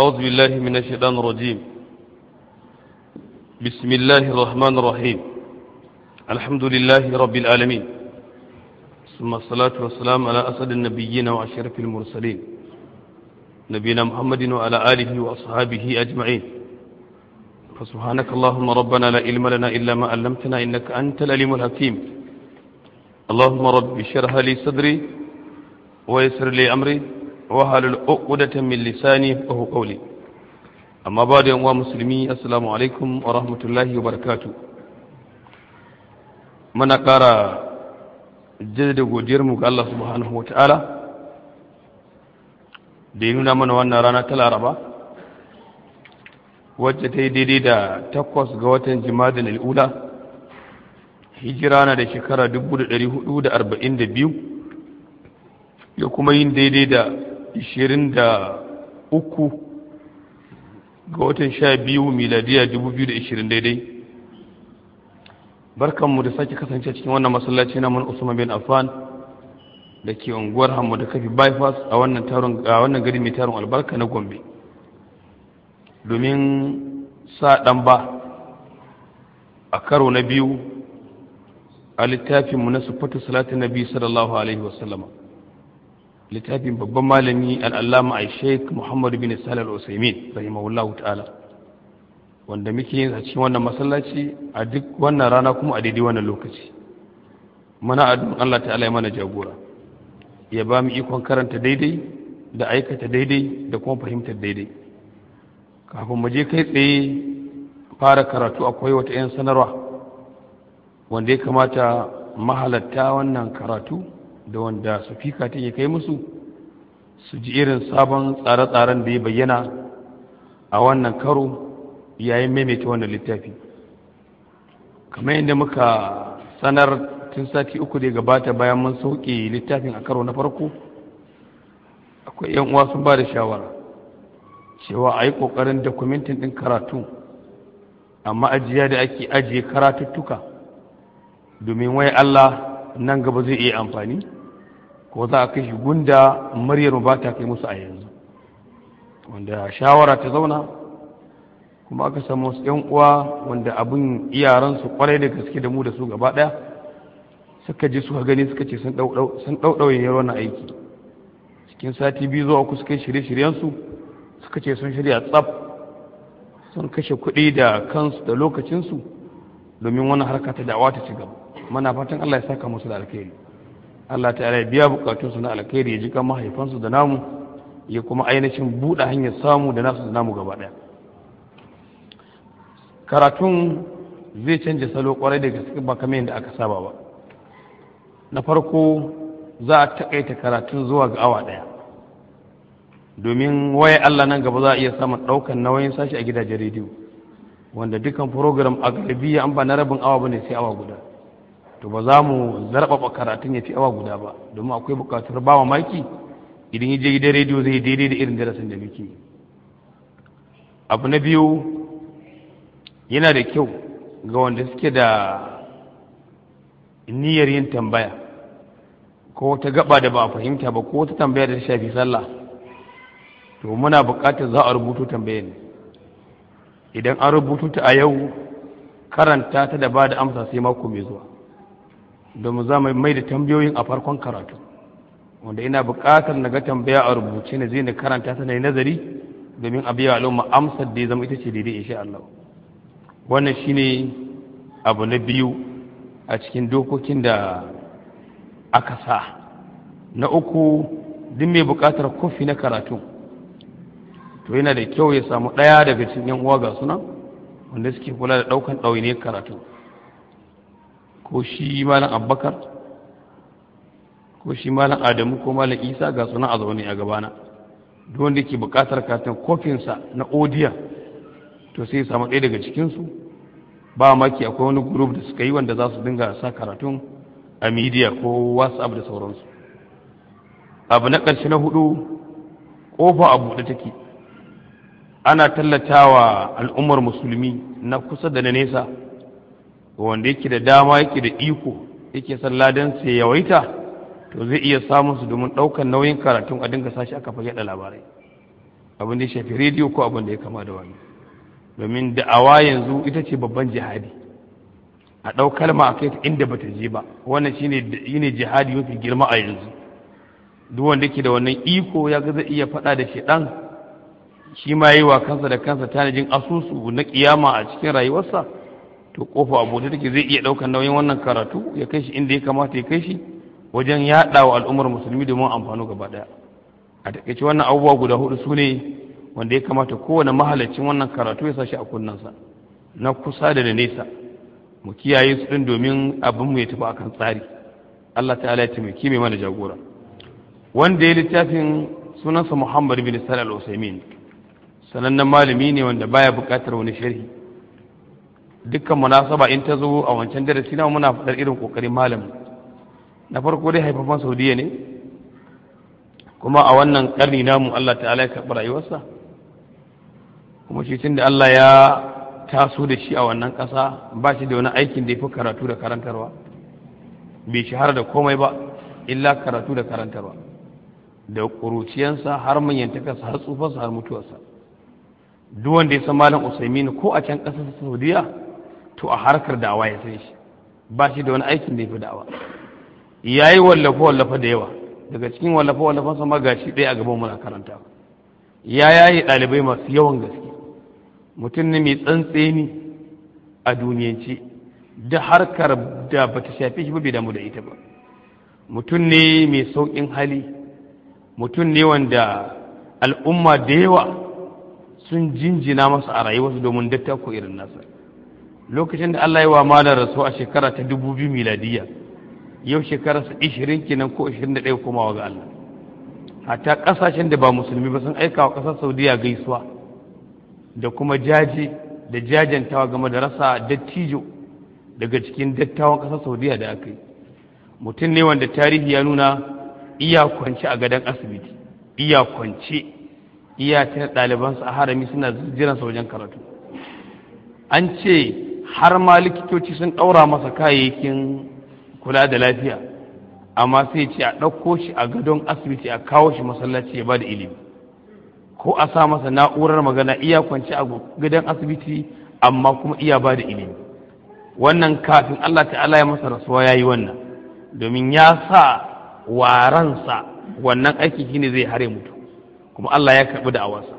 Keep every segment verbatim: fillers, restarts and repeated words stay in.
أعوذ بالله من الشيطان الرجيم. بسم الله الرحمن الرحيم. الحمد لله رب العالمين، ثم الصلاة والسلام على أسد النبيين وأشرف المرسلين نبينا محمد وعلى آله وأصحابه أجمعين. فسبحانك اللهم ربنا لا علم لنا إلا ما علمتنا إنك أنت العليم الحكيم. اللهم رب اشرح لي صدري ويسر لي أمري wahalul uqdatan min lisani wa qawli. Amma ba da yanwa musulmi, assalamu alaikum wa rahmatullahi wa barakatuh. Muna ƙara jaddada godiyar mu ga Allah subhanahu wa ta'ala da ya nuna mana wannan rana ta Laraba wacce ta yi daidai da takwas ga watan Jimadin al'ula, hijira na da shekara dubu da ɗari hudu da arba'in da biyu, ya kuma yin daidai da ishirin da uku ga watan sha biyu miladiya dubu biyu da ishirin daidai. Barkanmu da sake kasance cikin wannan masallaci na mun Usman bin Affan da ke unguwar Hammu da Kafi bypass a wannan taron a wannan gari mai taron albarka na Gombe, domin sa dan ba a karo na biyu a littafinmu na sifatu salatin nabi sallallahu alaihi wasallama, littafin babban malami al'allama a sheik muhammadu bin salal usaimin rahimahullahu ta'ala, wanda muke yin a cikin wannan masallaci a duk wannan rana kuma a daidai wannan lokaci. Muna addu'an Allah ta'ala ya mana jagora, ya ba mu ikon karanta daidai da aikata daidai da kuma fahimtar daidai. Kafin mu je kai tsaye fara karatu, akwai wata 'yan sanarwa wanda ya kamata mahalatta wannan karatu da wanda su fika ta kai musu su ji irin sabon tsare-tsaren da ya bayyana a wannan karo yayin maimaita wannan littafi. Kamar yadda muka sanar tun sati uku da ya gabata bayan mun sauke littafin a karo na farko, akwai yan uwa sun ba da shawara cewa a yi ƙoƙarin dokumentin ɗin karatu amma ajiya da ake ajiye karatuttuka, domin wai Allah nan gaba zai iya amfani ko za a kai shi gunda muryar ba ta kai musu a yanzu, wanda shawara ta zauna kuma aka samu wasu yan uwa wanda abin iyaransu kwarai da gaske da mu da su gaba daya suka ji suka gani suka ce sun ɗauɗauye ne wannan aiki. Cikin sati biyu zuwa uku suka yi shirye-shiryensu, suka ce sun shirya tsaf, sun kashe kuɗi da kansu da lokacinsu domin wannan harka ta da'awa ta ci gaba. Mana fatan Allah ya saka musu da alkhairi, Allah ta ya biya bukatunsu na alkhairi, ya ji kan mahaifansu da namu, ya kuma ainihin buɗe hanyar samu da nasu da namu gaba ɗaya. Karatun zai canja salo kwarai da gaske ba kamar yadda aka saba ba. Na farko za a taƙaita karatun zuwa ga awa ɗaya, domin waye Allah nan gaba za a iya samun ɗaukan nauyin sashi a gidajen rediyo, wanda dukkan program a galibiya an ba na rabin awa bane sai awa guda. To ba za mu zarɓaɓa karatun ya fi awa guda ba, domin akwai buƙatar ba mamaki idan ya je gidan rediyo zai daidai da irin darasin da muke. Abu na biyu, yana da kyau ga wanda suke da niyyar yin tambaya ko wata gaba da ba a fahimta ba ko wata tambaya da ta shafi sallah, to muna buƙatar za a rubuto tambayar ne. Idan an rubuto ta a yau, karanta ta da ba da amsa sai mako mai zuwa, domin za mu mai da tambayoyin a farkon karatu, wanda ina buƙatar na ga tambaya a rubuce na zai na karanta ta na nazari domin a biya al'umma amsar da ya zama ita ce daidai insha Allah. Wannan shine abu na biyu a cikin dokokin da aka sa. Na uku, duk mai buƙatar kofi na karatu to yana da kyau ya samu ɗaya daga cikin yan uwa ga suna wanda suke kula da ɗaukan ɗawainiyar karatu, ko shi malam Abubakar ko shi malam Adamu ko malam Isa ga suna a zaune a gabana. Duk wanda ke buƙatar katin kofinsa na odiya to sai ya samu ɗaya daga cikinsu. Ba maki akwai wani group da suka yi wanda za su dinga sa karatun a media ko WhatsApp da sauransu. Abu na ƙarshe na hudu, ƙofa a buɗe take, ana tallatawa al'ummar musulmi na kusa da na nesa, wanda yake da dama yake da iko yake son ladan sai yawaita, to zai iya samun su domin ɗaukar nauyin karatun a dinga sashi aka fage da labarai. abin da ya shafi rediyo ko abin da ya kama da wani, domin da'awa yanzu ita ce babban jihadi. A ɗau kalma a kai ta inda bata je ba, wannan shine shine jihadi mafi girma a yanzu. Duk wanda ke da wannan iko ya ga zai iya faɗa da shedan, shi ma yi wa kansa da kansa tanajin asusu na kiyama a cikin rayuwarsa, to kofa abu da take zai iya ɗaukar nauyin wannan karatu ya kai shi inda ya kamata ya kai shi wajen yaɗa wa al'ummar musulmi domin amfano gaba ɗaya. A takaice wannan abubuwa guda hudu su ne wanda ya kamata kowane mahalarcin wannan karatu ya sashi a kunnansa, na kusa da da nesa. Mu kiyaye su ɗin domin abinmu ya tafi akan tsari. Allah ta'ala ya taimaki mai mana jagora. Wanda ya littafin sunansa Muhammad bin Salih al-Usaimin, sanannen malami ne wanda baya buƙatar wani sharhi. Dukkan munasaba in ta zo a wancan darasi na muna faɗar irin ƙoƙarin malami. Na farko dai haifafan Saudiya ne, kuma a wannan ƙarni namu Allah ta'ala ya karɓi rayuwarsa, kuma shi tun da Allah ya taso da shi a wannan ƙasa ba shi da wani aikin da ya fi karatu da karantarwa, bai shahara da komai ba illa karatu da karantarwa, da ƙuruciyansa har manyantakarsa har tsufarsa har mutuwarsa. Duk wanda ya san malam Usaimin ko a can ƙasar Saudiya to a harkar da'awa ya san shi, ba shi da wani aikin da ya fi da'awa. Ya yi wallafa-wallafa da yawa, daga cikin wallafa-wallafansa ma gashi ɗaya a gaban muna karanta. Ya yayi ɗalibai masu yawan gaske, mutum ne mai tsantseni a duniyance, da harkar da ba ta shafe shi ba bai damu da ita ba. Mutum ne mai sauƙin hali, mutum ne wanda al'umma da yawa sun jinjina masa a rayuwarsu domin dattako irin nasa. Lokacin da Allah ya wa malar rasu a shekara ta dubu biyu miladiyya, yau shekararsa ishirin kenan ko ishirin da ɗaya komawa ga Allah. Hatta ƙasashen da ba musulmi ba sun aika wa ƙasar Saudiya gaisuwa da kuma jaji da jajantawa game da rasa dattijo daga cikin dattawan ƙasar Saudiya da aka yi. Mutum ne wanda tarihi ya nuna iya kwance a gadon asibiti, iya kwance, iya ta ɗalibansa a harami suna jiransa wajen karatu. An ce har ma likitoci sun ɗaura masa kayayyakin kula da lafiya, amma sai ce a ɗauko shi a gadon asibiti a kawo shi masallaci ya ba da ilimi, ko a sa masa na'urar magana iya kwanci a gadon asibiti amma kuma iya ba da ilimi. Wannan kafin Allah ta'ala ya masa rasuwa ya yi wannan, domin ya sa waransa wannan aiki shine zai hare mutu, kuma Allah ya karɓi da'awarsa.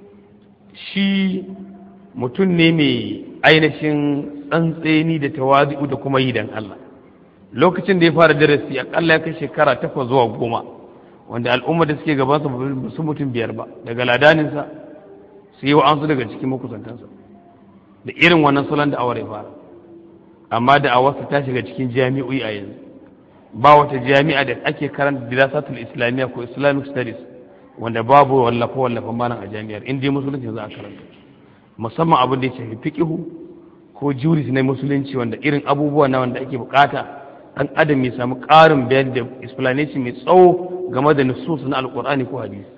Shi mutum ne mai ainihin tsantseni da tawazi'u da kuma yi dan Allah. Lokacin da ya fara darasi akalla ya kai shekara takwas zuwa goma, wanda al'umma da suke gabansa ba su mutum biyar ba, daga ladaninsa su yi wa'ansu daga cikin makusantansa, da irin wannan salon da awar ya fara. Amma da awarsa ta shiga cikin jami'o'i a yanzu, ba wata jami'a da ake karanta dirasatul islamiyya ko islamic studies wanda babu wallafa wallafa malam a jami'ar, in dai musulunci za a karanta, musamman abin da ya shafi fiqihu ko juris na musulunci, wanda irin abubuwa na wanda ake bukata dan adam ya samu ƙarin bayani da explanation mai tsawo game da nusus na alkur'ani ko hadisi.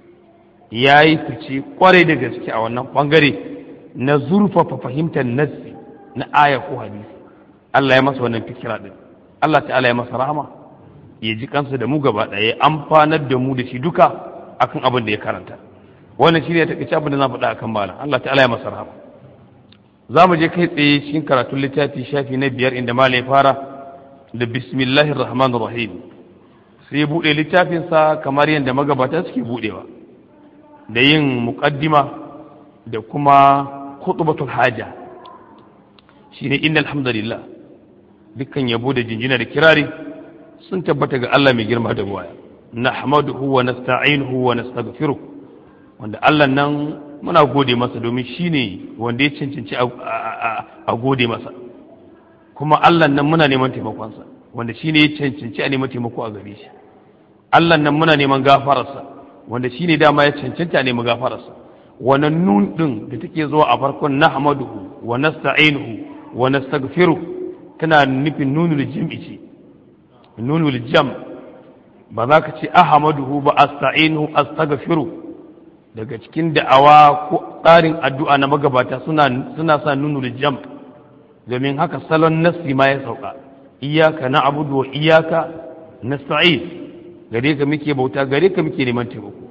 Ya yi fice kwarai da gaske a wannan bangare na zurfafa fahimtar nassi na aya ko hadisi. Allah ya masa wannan fikira din, Allah ta'ala ya masa rahama, ya ji kansa da mu gaba ɗaya, ya amfanar da mu da shi duka akan abin da ya karanta. Wannan shine ta kace abin da na faɗa akan malam, Allah ta'ala ya masa rahama. Za mu je kai tsaye cikin karatun littafi shafi na biyar inda malam ya fara da bismillahir rahmanir rahim, sai buɗe littafinsa kamar yadda magabata suke buɗewa, da yin muqaddima da kuma khutbatul haja. Shine innal hamdalillah, dukkan yabo da jinjina da kirari sun tabbata ga Allah mai girma da buwaya. Nahmaduhu wa nasta'inuhu wa nastaghfiruh, wanda Allah nan muna gode masa domin shine wanda ya cancanci a gode masa, kuma Allah nan muna neman taimakonsa wanda shine ya cancanci a neman taimako a gare shi. Allah nan muna neman gafararsa wanda shine dama ya cancanta a neman gafararsa. Wannan nun din da take zuwa a farkon nahmaduhu wa nasta'inuhu wa nastaghfiruh tana nufin nunul jam'i ce, nunul jam'. Ba za ka ce ahmaduhu ba asta'inuhu astaghfiruh. Daga cikin da'awa ko tsarin addu'a na magabata suna suna sa nunul jam', domin haka salon nassi ma ya sauka. Iyyaka na'budu wa iyyaka nasta'in, gare ka muke bauta, gare ka muke neman taimako.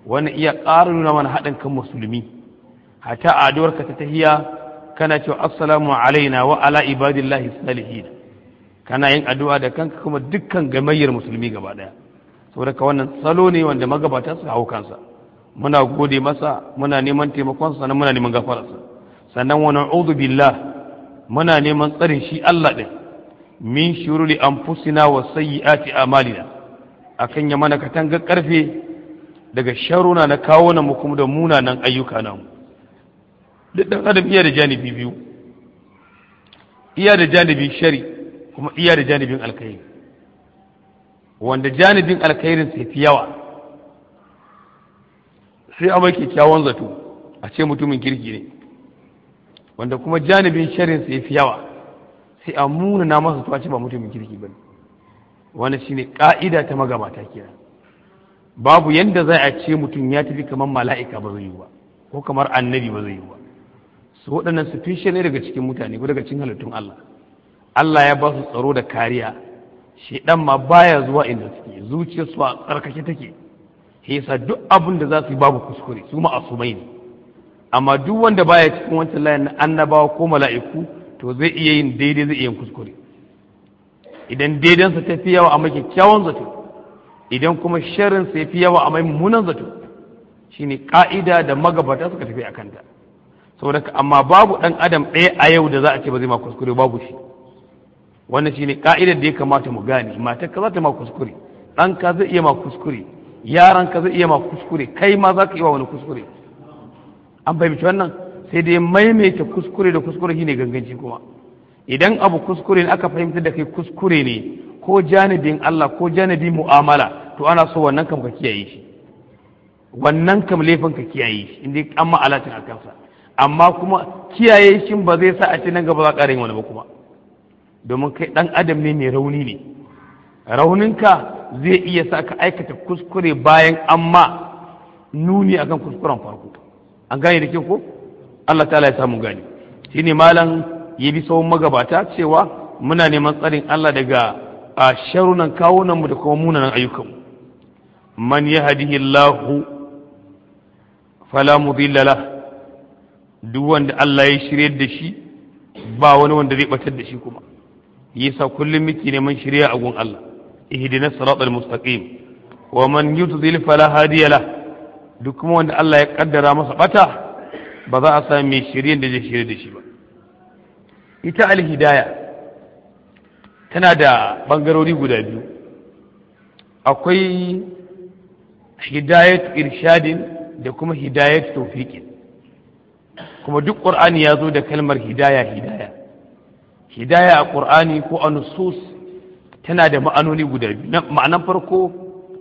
wannan iya ƙara nuna mana haɗin kan musulmi. Hata a addu'arka ta tahiyya kana cewa assalamu alaina wa ala ibadillahi salihin, kana yin addu'a da kanka kuma dukkan gamayyar musulmi gaba daya. Saboda ka wannan salo ne wanda magabata su hau kansa. Muna gode masa, muna neman taimakon sa, muna neman gafararsa. Sannan wa na'udhu billah, muna neman tsarin shi Allah din min shururi anfusina wa sayyiati a'malina, akan ya mana katanga karfe daga sharuna na kawo na mu kuma da munanan ayyuka namu. Duk ɗan adam iya da janibi biyu, iya da janibin shari kuma iya da janibin alkhairi, wanda janibin alkhairin sai fi yawa sai a mai kyakkyawan zato a ce mutumin kirki ne, wanda kuma janibin sharin sai fi yawa sai a munana masa to a ce ba mutumin kirki ba ne. Wannan shine ka'ida ta magabata kenan. Babu yanda za a ce mutum ya tafi kamar mala'ika ba zai yi ba, ko kamar annabi ba zai yi ba. Su waɗannan su fishe ne daga cikin mutane ko daga cikin halittun Allah. Allah ya ba su tsaro da kariya, shedan ma baya zuwa inda suke, zuciyarsu a tsarkake take, yasa duk abin da za su yi babu kuskure, su ma'asumai ne. Amma duk wanda baya cikin wancan layin na annabawa ko mala'iku to zai iya yin daidai, zai iya yin kuskure. Idan daidansa ta fi yawa a mai kyakkyawan zato, idan kuma sharrinsa ya fi yawa a mai mummunan zato, shine ka'ida da magabata suka tafi a kanta. Saboda amma babu ɗan adam ɗaya a yau da za a ce ba zai ma kuskure, babu shi. Wannan shine ka'idar da ya kamata mu gane. Matarka za ta ma kuskure, ɗanka zai iya ma kuskure, yaranka zai iya ma kuskure, kai ma za ka iya wani kuskure. An fahimci wannan? Sai dai maimaita kuskure da kuskure shine ganganci kuma. Idan abu kuskure ne aka fahimta da kai kuskure ne, ko janibin Allah ko janibin mu'amala, to ana so wannan kam ka kiyaye shi, wannan kam laifin ka kiyaye shi inda an ma'alatin a kansa. Amma kuma kiyaye shi ba zai sa a ce nan gaba za ka yin wani ba kuma, domin kai ɗan adam ne mai rauni ne. Rauninka zai iya sa ka aikata kuskure bayan amma nuni akan kuskuren farko. An gane da ke ko? Allah ta'ala ya samu gani. Shine malam ya bi sauran magabata cewa muna neman tsarin Allah daga a sharunan kawunanmu da kuma munanan ayyukanmu. Man yahdihillahu fala mudilla lahu, duk wanda Allah ya shirye da shi ba wani wanda zai batar da shi kuma. Yasa kullum muke neman shirya a gun Allah. Ihdinas siratal mustaqim. Wa man yudlil fala hadiya lahu, duk kuma wanda Allah ya kaddara masa bata ba za a sami mai shiryen da zai shirye da shi ba. Ita al-hidaya tana da bangarori guda biyu. Akwai hidayat irshadin da kuma hidayat tawfiqin. Kuma duk Qur'ani ya zo da kalmar hidaya hidaya. Hidaya a Qur'ani ko a nusus tana da ma'anoni guda biyu. Ma'anan farko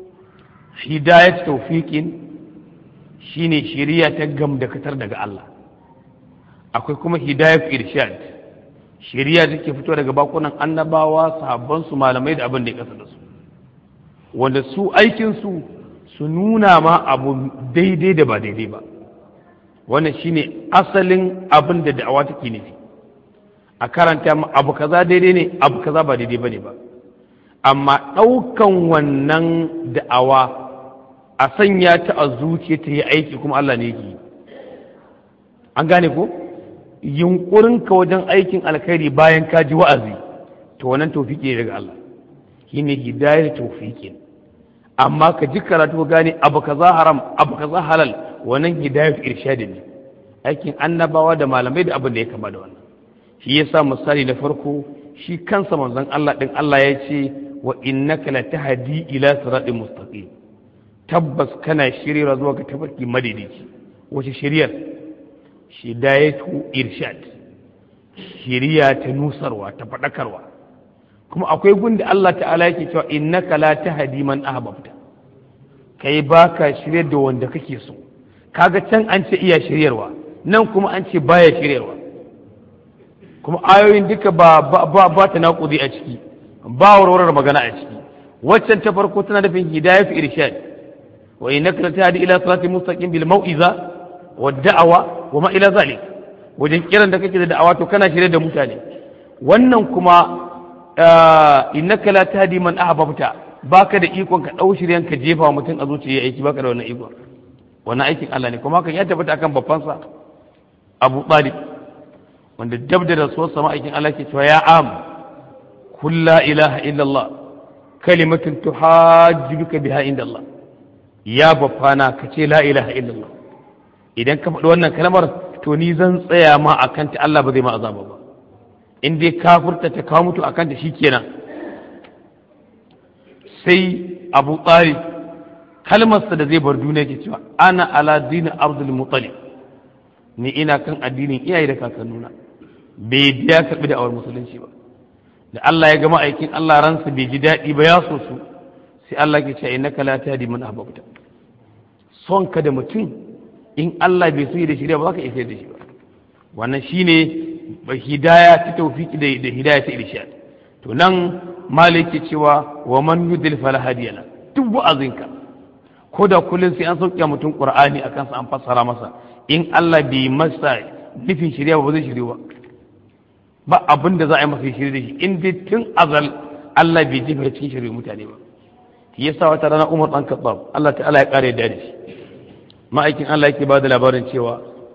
hidayat tawfiqin shine shiriya ta gamdakatar daga Allah. Akwai kuma hidayat irshad, shiriya da ke fito daga bakunan annabawa, sahabban su, malamai da abin da ya kasa da su, wanda su aikin su su nuna ma abu daidai da ba daidai ba. Wannan shine asalin abin da da'awa take nufi. A karanta ma abu kaza daidai ne, abu kaza ba daidai bane ba. Amma ɗaukan wannan da'awa a sanya ta a zuciya ta yi aiki kuma Allah ne yake. An gane ko? Yunƙurinka wajen aikin alkhairi bayan ka ji wa'azi, to wannan tawfiki ne daga Allah. Shine hidayar tawfiki. Amma ka ji karatu gane abu kaza haram, abu kaza halal, wannan hidayar irshadi ne. Aikin annabawa da malamai da abin da ya kama da wannan. Shi yasa misali na farko, shi kansa manzon Allah din Allah ya ce wa innaka latahdi ila siratin mustaqim. Tabbas kana shirya zuwa ga tafarki madaidaici. Wace shiryar? Hidayatu irshad, shiriya ta nusarwa, ta faɗakarwa. Kuma akwai gunda Allah ta'ala yake cewa innaka la tahdi man ahbabta, kai baka shirya da wanda kake so. Kaga can an ce iya shiryarwa, nan kuma an ce baya shiryarwa. Kuma ayoyin duka ba ba ba ta naƙudi a ciki, ba warwarar magana a ciki. Waccan ta farko tana nufin hidayatu irshad, wa innaka la tahdi ila siratin mustaqim bil mau'iza wad da'wa wa ma ila zalik, wajen kiran da kake da da'awa to kana shirye da mutane. Wannan kuma innaka la tahdi man ahbabta, baka da ikon ka dau shiryan ka jefa wa mutum a zuciya aiki, baka da wannan ikon. wannan aikin Allah ne kuma kan ya tabbata akan babbansa Abu Talib wanda dab da rasuwar sama aikin Allah ke cewa ya am kul la ilaha illallah kalimatun tuhajjuka biha inda Allah ya baffana ka ce la ilaha illallah idan ka faɗi wannan kalmar to ni zan tsaya ma akan ta Allah ba zai ma azaba ba in dai kafirta ta kawo mutu akan ta shikenan sai Abu Talib kalmarsa da zai bar duniya ke cewa ana ala dinin Abdul Muttalib ni ina kan addinin iyaye da kakannuna bai biya karɓi da awar musulunci ba da Allah ya gama aikin Allah ransa bai ji daɗi ba ya so su sai Allah ke cewa innaka la tahdi man ahbabta son ka da mutum in Allah bai so da shirya ba za ka isa da shi ba wannan shine hidaya ta tawfiki da da hidaya ta irshad to nan maliki cewa wa man yudil fala hadiya duk wa'azinka ko da kullun sai an sauke mutum qur'ani akan sa an fassara masa in Allah bai masa nufin shirya ba zai shirya ba ba abin da za a yi masa shirya da shi in dai tun azal Allah bai jefa cikin shirya mutane ba shi yasa wata rana Umar dan Khattab Allah ta'ala ya kare da shi ma'aikin Allah yake ba da labarin cewa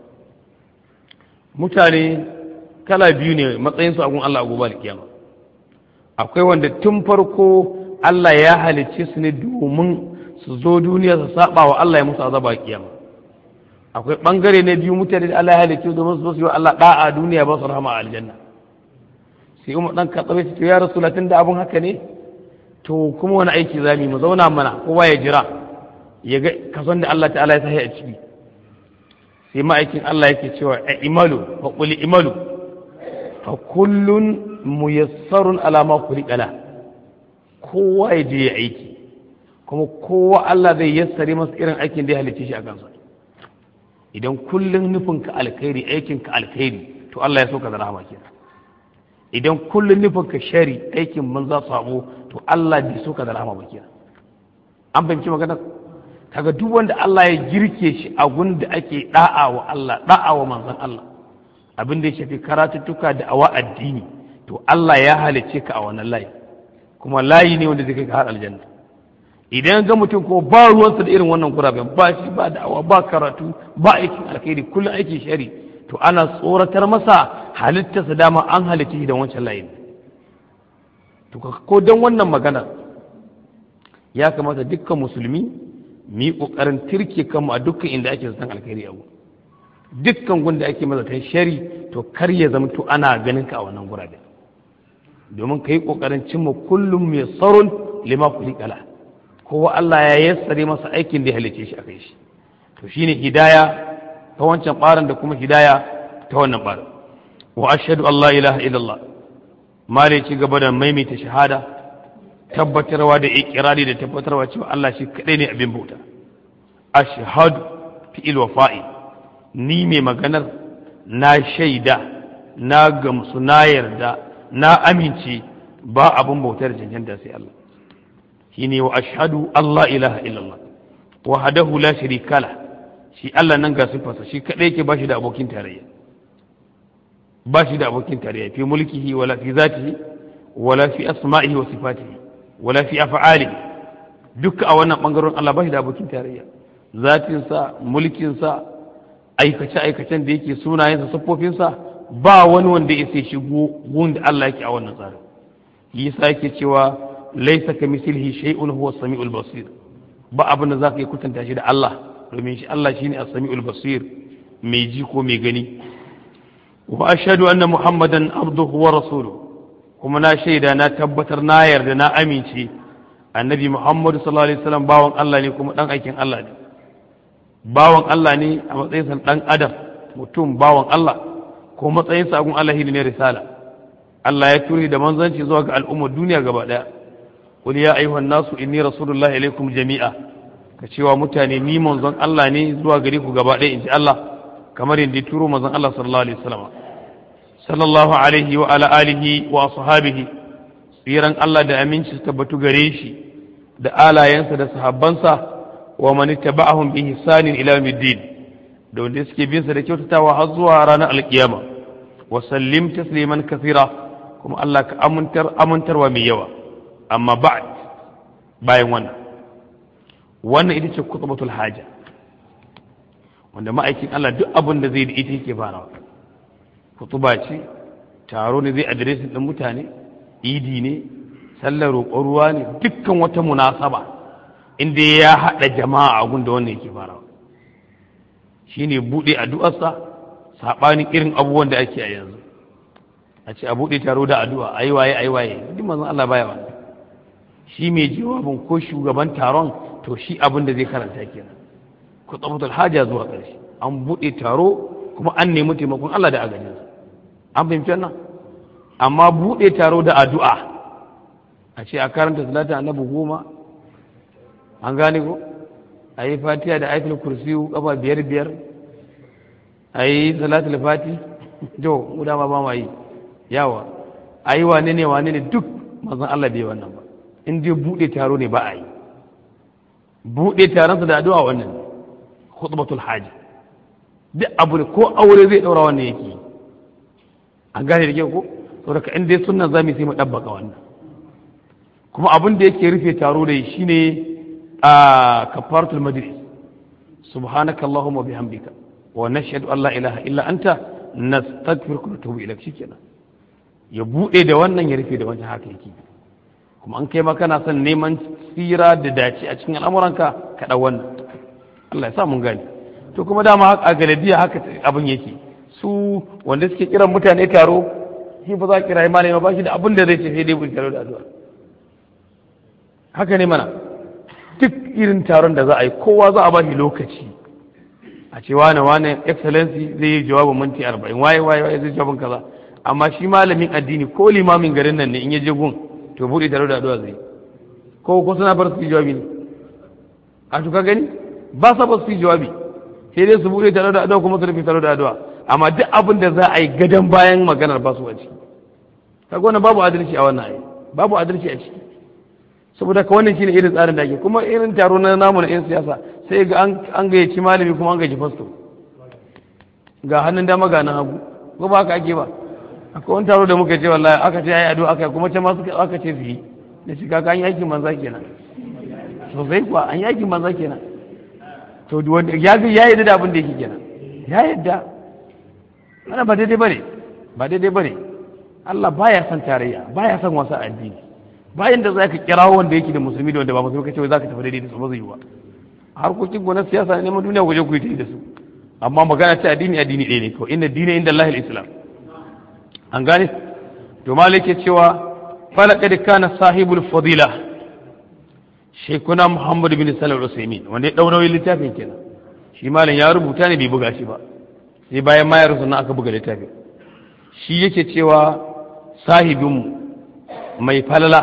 mutane kala biyu ne matsayin su a gun Allah a gobe kiyama akwai wanda tun farko Allah ya halicce su ne domin su zo duniya su saba wa Allah ya musu azaba a kiyama akwai bangare na biyu mutane da Allah ya halicce domin su zo su yi wa Allah da'a a duniya ba su rahama a aljanna sai Umar dan Khattab ya ce ya Rasulullahi da abun haka ne to kuma wani aiki zamu mu zauna mana kowa ya jira ya ga kason da Allah ta'ala ya sahi a ciki sai ma'aikin Allah yake cewa a imalu fa qul imalu fa kullun muyassarun ala ma khuliqa la kowa ya je ya aiki kuma kowa Allah zai yassare masa irin aikin da ya halicce shi a kansa idan kullun nufin ka alkhairi aikin ka alkhairi to Allah ya so ka da rahama kenan idan kullun nufin ka shari aikin manza sabo to Allah bai so ka da rahama ba kenan an fahimci magana kaga duk wanda Allah ya girke shi a gunda ake da'a wa Allah da'a wa manzon Allah abin da ya shafi karatuttuka da awa addini to Allah ya halicce ka a wannan layi kuma layi ne wanda zai kai ka har aljanna idan ga mutum ko ba ruwansa da irin wannan guraben ba shi ba da'awa ba karatu ba aikin alkhairi kullum aikin shari to ana tsoratar masa halittarsa dama an halitta shi da wancan layin to ko don wannan magana ya kamata dukkan musulmi mu yi kokarin tirke kanmu a dukkan inda ake zaton alkhairi a dukkan gunda ake mazatan shari to kar ya zama to ana ganin ka a wannan guraben domin ka yi kokarin cimma kullum mai tsaron lima kuli kala kowa Allah ya yassare masa aikin da ya halice shi a kai shi to shine hidaya ta wancan ɓarin da kuma hidaya ta wannan ɓarin wa ashhadu an la ilaha illallah mare ci gaba da maimaita shahada tabbatarwa da ikirari da tabbatarwa cewa Allah shi kadai ne abin bauta ashhadu fi'il wafa'i ni mai maganar na shaida na gamsu na yarda na amince ba abin bautar cancanta sai Allah shine wa ashhadu Allah ilaha illallah wahdahu la sharika la shi Allah nan ga sifarsa shi kadai yake bashi da abokin tarayya bashi da abokin tarayya fi mulkihi wala fi zatihi wala fi asma'ihi wa sifatihi wala fi af'alihi duk a wannan bangaren Allah bashi da abokin tarayya zatin sa mulkin sa aikace aikacen da yake sunayensa siffofin sa ba wani wanda yake shigo wanda Allah yake a wannan tsarin yasa yake cewa laisa ka mislihi shay'un huwa as-sami'ul basir ba abin da zaka yi kutanta shi da Allah domin shi Allah shine as-sami'ul basir mai ji ko mai gani wa ashhadu anna muhammadan abduhu wa rasuluhu kuma na shaida na tabbatar na yarda na amince annabi muhammad sallallahu alaihi wasallam bawan Allah ne kuma dan aikin Allah ne bawan Allah ne a matsayin sa dan adam mutum bawan Allah ko matsayin sa gun Allah ne risala Allah ya turi da manzanci zuwa ga al'ummar duniya gaba daya قل يا أيها الناس إني رسول الله إليكم جميعا كشوا متاني ني منزن الله ني زوا غريكو غبا دai inji Allah kamar yadda turo manzon Allah sallallahu alaihi wasallam sallallahu alaihi wa ala alihi wa ashabihi tsiran Allah da aminci tabbatu gare shi da alayensa da sahabbansa wa man ittaba'ahum bi ihsanin ila yawmiddin da wanda suke bin sa da kyautatawa har zuwa ranar alkiyama wa sallim tasliman kathira kuma Allah ka amintar amintarwa mai yawa amma ba'd bayan wannan wannan ita ce kutubatul haja wanda ma'aikin Allah duk abin da zai da ita yake farawa. Kutuba ce, taro ne zai adiresin ɗin mutane, idi ne, sallar roƙon ruwa ne, dukkan wata munasaba inda ya haɗa jama'a a gunda wannan yake farawa. Shi ne buɗe addu'arsa saɓanin irin abubuwan da ake a yanzu. A ce a buɗe taro da addu'a, ayi waye, ayi waye, duk manzon Allah baya wannan. Shi mai jawabin ko shugaban taron to shi abin da zai karanta kenan. Ku tsamutul haja zuwa ƙarshe. An buɗe taro kuma an nemi taimakon Allah da agajinsa. An fahimci wannan? Amma buɗe taro da addu'a a ce a karanta salatin annabi goma, an gane ko? A yi fatiha da ayatul kursiyu kafa biyar biyar, a yi salatul fati, to mu dama ba ma yi yawa, a yi wane ne wane ne duk mazan Allah bai wannan ba. In dai buɗe taro ne ba a yi. Buɗe taronsa da addu'a wannan khutbatul haji. Duk abu ne ko aure zai ɗaura wannan yake yi. An gane da ke ko? Saboda ka in dai sunna zamu sai mu ɗabbaka wannan. Kuma abin da yake rufe taro da shi ne a kafaratul majlis. Subhanaka Allahumma bihamdika wa nashhadu an la ilaha illa anta nastaghfiruka wa natubu ilaik, shikenan. Ya buɗe da wannan ya rufe da wancan, haka yake. Kuma an kai ma kana son neman tsira da dace a cikin al'amuranka ka ɗau wannan. Allah ya sa mun gane. To kuma dama haka a galadiya haka abin yake. Su wanda suke kiran mutane taro, shi ba za ka kira malami ba shi da abin da zai ce sai dai bin taro da addu'a. Haka ne mana. Duk irin taron da za a yi kowa za a ba shi lokaci. A ce wane wane excellency zai yi jawabin minti arba'in, waye waye waye zai jawabin kaza. Amma shi malamin addini ko limamin garin nan ne in ya je gun to buɗe taro da addu'a zai. Ko ko suna bar su yi jawabi ne. A tuka gani ba sa ba su yi jawabi. Sai dai su buɗe taro da addu'a kuma su rufe taro da addu'a. Amma duk abin da za a yi gadon bayan maganar ba su a ciki. Kaga wannan babu adalci a wannan ayi. Babu adalci a ciki. Saboda ka wannan shine irin tsarin da ake, kuma irin taro na namu na 'yan siyasa sai ga an gayyaci malami kuma an gayyaci fasto. Ga hannun dama ga nan hagu. Ko ba haka ake ba. Akwai wani taro da muka ce wallahi aka ce ayi addu'a aka kuma ce ma suka aka ce su yi. Da shi kaga an yi aikin manza kenan. Sosai kuwa an yi aikin manza kenan. To ya ga ya yi da abin da yake kenan. Ya yadda. Wannan ba daidai bane. Ba daidai bane. Allah baya son tarayya, baya son wasa addini. Bayan da za ka kira wanda yake da musulmi da wanda ba musulmi kace wai za ka tafi daidai da su ba zai yi ba. Harkokin gona siyasa ne neman duniya waje ku yi da su. Amma magana ta addini addini ɗaya ne kawai. Inna dina inda Allah al-Islam. An gane? To Malik ya cewa falaqad kana sahibul fadila Sheikhuna Muhammad bin Salih al-Usaimin wanda ya daura littafin kenan. Shi malam ya rubuta ne bai buga shi ba. Sai bayan ma ya rusu aka buga littafin. Shi yake cewa sahibinmu mai falala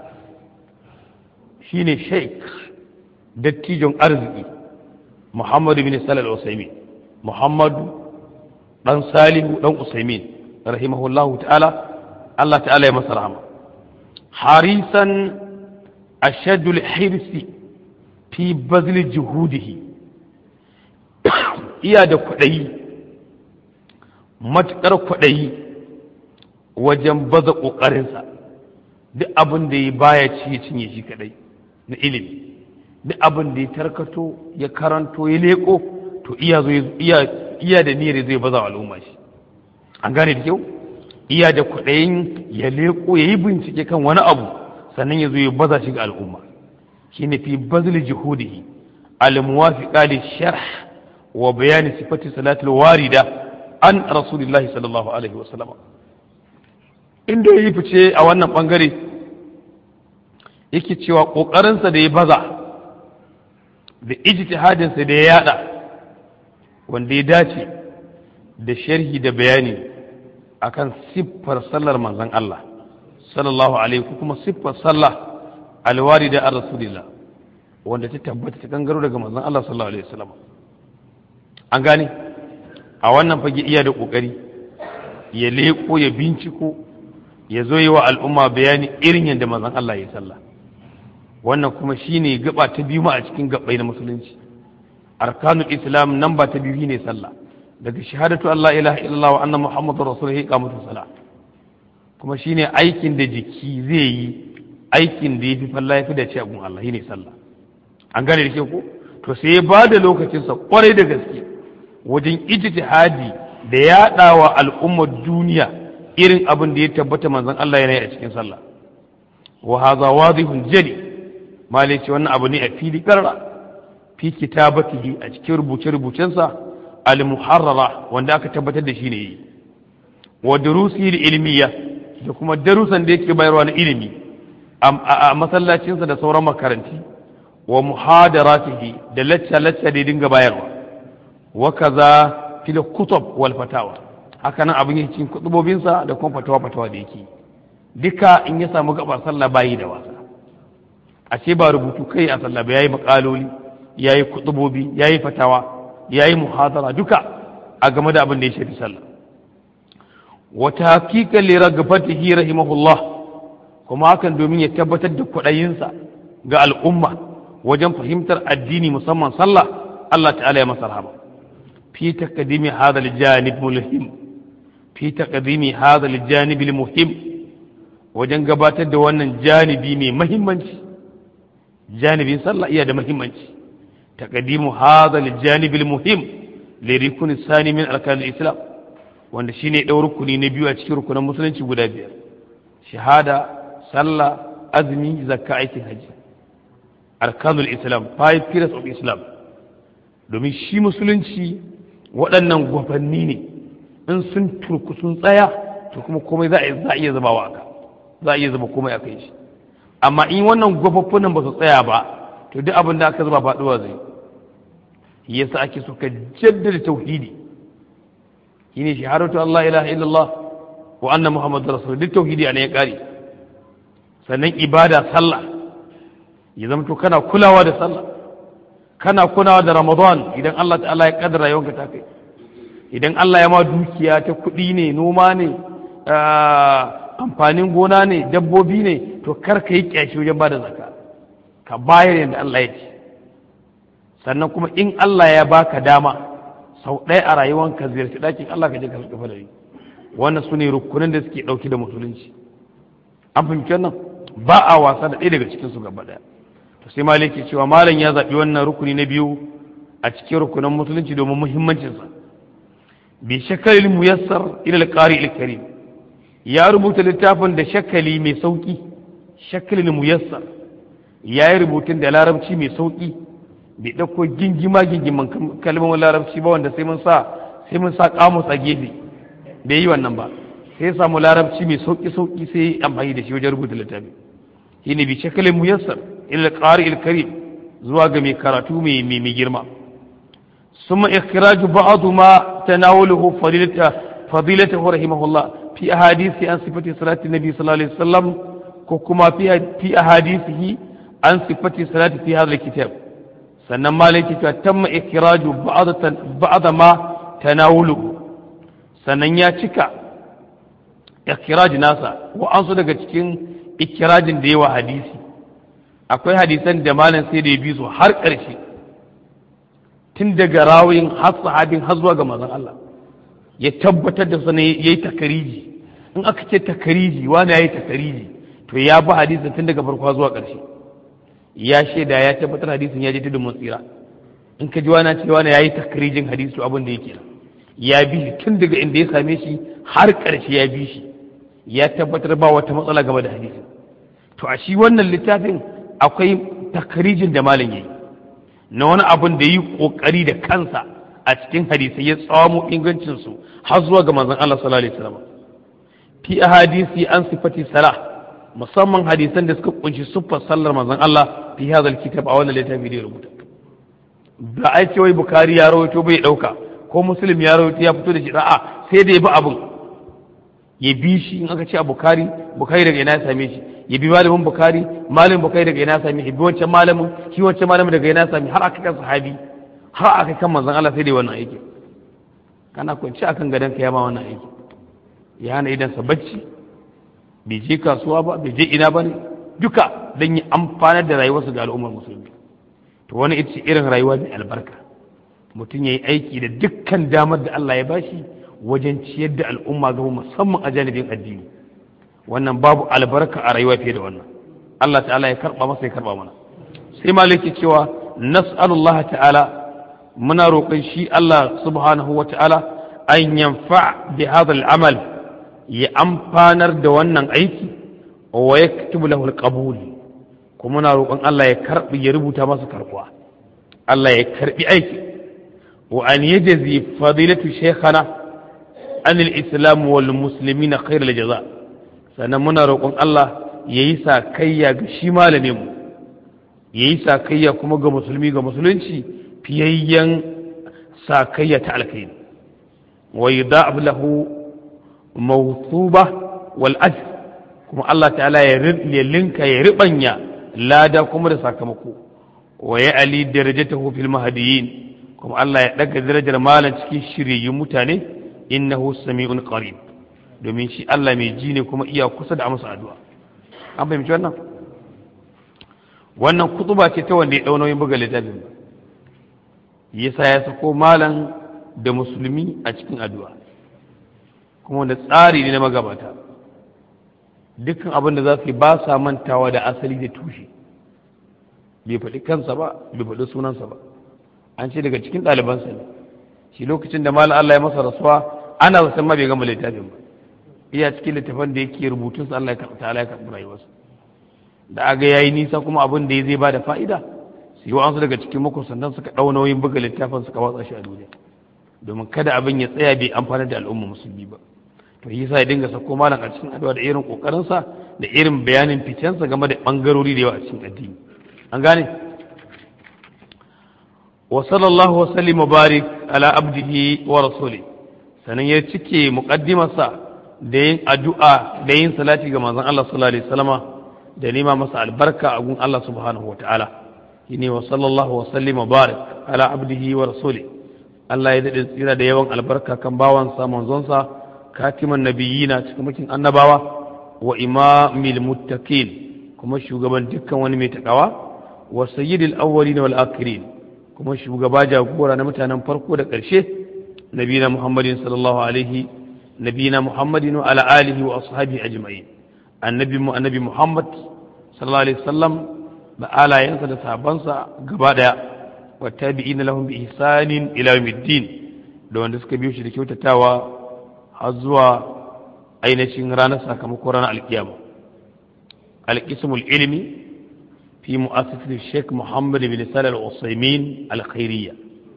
shine Sheikh dattijon arziki Muhammad bin Salih al-Usaimin. Muhammad dan Salihu dan Usaimin rahimahullahu ta'ala, Allah ta'ala ya masa rahama. Harisan ashadul hirsi fi bazli juhudihi, iya da kwaɗayi matuƙar kwaɗayi wajen baza ƙoƙarinsa. Duk abin da ya baya ci ya cinye shi kaɗai na ilimi, duk abin da ya tarkato ya karanto ya leƙo to iya zo iya da niyyar zai baza al'umma shi. An gane da kyau? Iya da kwaɗayin ya leƙo ya yi bincike kan wani abu sannan ya zo ya baza shi ga al'umma. Shi ne fi bazli juhudihi al-muwafiqa li sharh wa bayani sifati salatul warida an rasulillahi sallallahu alaihi wa sallam. Inda ya yi fice a wannan bangare yake cewa ƙoƙarinsa da ya baza da ijtihadinsa da ya yada wanda ya dace da sharhi da bayani akan siffar sallar manzon Allah sallallahu alaihi ko kuma siffar sallah alwarida ar rasulillah wanda ta tabbata ta gangaro daga manzon Allah sallallahu alaihi wasallam. An gane a wannan fage iya da kokari ya leko ya binciko ya zo yi wa al'umma bayani irin yadda manzon Allah ya sallah. Wannan kuma shine gaba ta biyu ma a cikin gabai na musulunci. Arkanul Islam nan ba ta biyu ne sallah. Daga shahadatu Allah ilaha illallah wa anna muhammadur rasulullahi iqamatu salah. Kuma shine aikin da jiki zai yi, aikin da yafi falla yafi da ci abun Allah shine sallah. An gane da ke ko? To sai ya bada lokacin sa kwarai da gaske wajen ijtihadi da yaɗawa al'ummar duniya irin abin da ya tabbata manzon Allah yana yi a cikin sallah wa hadha wadihun jali malai ce wannan abu ne a fili karra fi kitabatihi a cikin rubuce rubucensa al muharrara wanda aka tabbatar da shi ne yi wa durusi ilmiya da kuma darusan da yake bayarwa na ilimi a masallacinsa da sauran makaranti wa muhadaratihi da lacca lacca da ya dinga bayarwa wa kaza fil kutub wal fatawa haka nan abin yake cikin kutubobinsa da kuma fatawa fatawa da yake duka in ya samu gaba sallah bayi da wasa a ce ba rubutu kai a sallah ba yayi makaloli yayi kutubobi yayi fatawa yayi muhadara duka a game da abin da ya shafi sallah wa tahqiqan li raghbatihi rahimahullah kuma hakan domin ya tabbatar da kudayinsa ga al'umma wajen fahimtar addini musamman sallah Allah ta'ala ya masa rahama fi taqdimi hadha al-janib mulhim fi taqdimi hadha al-janib al-muhim wajen gabatar da wannan janibi mai muhimmanci janibin sallah iya da muhimmanci taqdimu hadha al-janib al-muhim li rukun thani min arkan al-islam wanda shine dau rukuni na biyu a cikin rukunan musulunci guda biyar shahada sallah azumi zakka aikin haji arkanul islam five pillars of islam domin shi musulunci waɗannan gwafanni ne in sun turku sun tsaya to kuma komai za a iya zama wa aka za a iya zama komai a kai shi amma in wannan gwafaffunan ba su tsaya ba to duk abin da aka zuba faɗuwa zai yasa ake so ka jaddada tauhidi shine shahadatu Allah ilaha illallah wa anna muhammadur rasul duk tauhidi ana ya kare sannan ibada sallah ya zama to kana kulawa da sallah kana kulawa da ramadan idan Allah ta'ala ya kaddara yawanka ta kai idan Allah ya ma dukiya ta kuɗi ne noma ne amfanin gona ne dabbobi ne to kar ka yi kyashi wajen bada zakka ka bayar yadda Allah ya ce sannan kuma in Allah ya baka dama sau ɗaya a rayuwanka ziyarci ɗakin Allah ka je ka kafa da wannan su ne rukunin da suke ɗauki da musulunci an fahimci wannan ba a wasa da ɗaya daga cikin su gaba ɗaya to sai malik ke cewa malam ya zaɓi wannan rukuni na biyu a cikin rukunan musulunci domin muhimmancinsa bi shakalil muyassar ila al-qari al-karim ya rubuta littafin da shakali mai sauki shakalil muyassar ya yi rubutun da larabci mai sauki bai ɗauko gingima gingiman kalmomin larabci ba wanda sai mun sa sai mun sa kamus a gefe bai yi wannan ba sai ya samu larabci mai sauki sauki sai ya amfani da shi wajen rubuta littafi shine bi shakalin muyassar ila qari al-karim zuwa ga mai karatu mai mai girma summa ikhraju ba'd ma tanawulahu fadilata fadilatahu rahimahullah fi ahadisi an sifati salati nabi sallallahu alaihi wasallam ko kuma fi fi ahadisihi an sifati salati fi hadha al-kitab sannan malaki ta tamma ikhraju ba'd ba'd ma tanawulahu sannan ya cika ikiraj nasa wa an su daga cikin ikirajin da yawa hadisi akwai hadisan da malam sai da ya bi su har ƙarshe tun daga rawayin har sahabin har zuwa ga manzon Allah ya tabbatar da sanin yayi takariji in aka ce takariji wani yayi takariji to ya bi hadisin tun daga farko zuwa ƙarshe ya shaida ya tabbatar hadisin ya je tudun mun tsira in ka ji wani ce wani yayi takarijin hadisi to abin da yake ya bi shi tun daga inda ya same shi har ƙarshe ya bi shi ya tabbatar ba wata matsala game da hadisi to a shi wannan littafin akwai takarijin da malam yayi na wani abin da yi kokari da kansa a cikin hadisi ya tsamo ingancin su har zuwa ga manzon Allah sallallahu alaihi wasallam fi ahadisi an sifati salah musamman hadisan da suka kunshi siffar sallar manzon Allah fi hadal kitab a wannan littafi da ya rubuta ba ai ce wai bukari ya rawaito bai dauka ko muslim ya rawaito ya fito da shi a'a sai da ya bi abin ya bi shi in aka ce a bukari bukari daga ina ya same shi ya bi malamin bukari malamin bukari daga ina ya same shi bi wancan malamin shi wancan malamin daga ina ya same har aka kan sahabi har aka kan manzon Allah sai da wannan aiki kana kwanci akan gadon ka ya ma wannan aiki ya hana idan sa bacci bai je kasuwa ba bai je ina ba ne duka dan yi amfanar da rayuwarsa ga al'ummar musulmi to wani ita ce irin rayuwa mai albarka mutum ya yi aiki da dukkan damar da Allah ya bashi wajen ciyar da al'umma gaba musamman a janibin addini wannan babu albarka a rayuwa fiye da wannan Allah ta'ala ya karba masa ya karba mana sai malaki cewa nas'alullah ta'ala muna roƙon shi Allah subhanahu wa ta'ala an yanfa bi hadha al-amal ya amfanar da wannan aiki wa yaktubu lahu al-qabul kuma muna roƙon Allah ya karbi ya rubuta masa karbuwa Allah ya karbi aiki wa an yajzi fadilatu shaykhana an al-islam wal muslimina khayr al-jaza sannan muna roƙon Allah yayi sakayya ga shi malamin mu yayi sakayya kuma ga musulmi ga musulunci fiyayyen sakayya ta alkhairi wa yudab lahu mawtuba wal ajr kuma Allah ta'ala ya linka ya ribanya lada kuma da sakamako wa ya ali darajatahu fil mahdiyin kuma Allah ya daga darajar malan cikin shiryayyun mutane innahu sami'un qarib domin shi Allah mai ji ne kuma iya kusa da amsa addu'a an fahimci wannan wannan kutuba ce ta wanda ya dau nauyin buga littafin yasa ya sako malan da musulmi a cikin addu'a kuma wanda tsari ne na magabata dukkan abin da za su yi ba sa mantawa da asali da tushe bai faɗi kansa ba bai faɗi sunansa ba an ce daga cikin ɗalibansa ne shi lokacin da malam Allah ya masa rasuwa ana wasan ma bai gama littafin ba iya cikin littafin da yake rubutunsa Allah ya karɓi ta'ala ya karɓi rayuwarsa da aga yayi nisa kuma abin da ya zai ba da fa'ida su yi wa'ansu daga cikin makusantan suka ɗau nauyin buga littafin suka watsa shi a duniya domin kada abin ya tsaya bai amfana da al'umma musulmi ba to yasa ya dinga sako malam a cikin addu'a da irin kokarinsa da irin bayanin ficensa game da bangarori da yawa a cikin addini an gane wa sallallahu wa sallim mubarak ala abdihi wa rasuli sanan ya cike muqaddimarsa da yin addu'a da yin salati ga manzon Allah sallallahu alaihi wasallama da nima masa albarka a gun Allah subhanahu wa ta'ala shine wa sallallahu wa sallim mubarak ala abdihi wa rasuli Allah ya dade tsira da yawan albarka kan bawansa manzonsa katiman nabiyina cikamakin annabawa wa imamil muttaqin kuma shugaban dukkan wani mai takawa wa sayyidil awwalin wal akhirin kuma shugaba jagora na mutanen farko da ƙarshe nabiyina muhammadin sallallahu alaihi nabiyina muhammadin wa ala alihi wa ashabihi ajma'in annabi mu annabi muhammad sallallahu alaihi wasallam da alayansa da sahabbansa gaba daya wa tabi'ina lahum bi ihsanin ila yawmiddin da wanda suka biyo shi da kyautatawa har zuwa ainihin ranar sakamakon ranar alkiyama alƙismul ilimi fi mu'assasati Sheikh Muhammad bin Salih al-Usaimin al-Khairiyya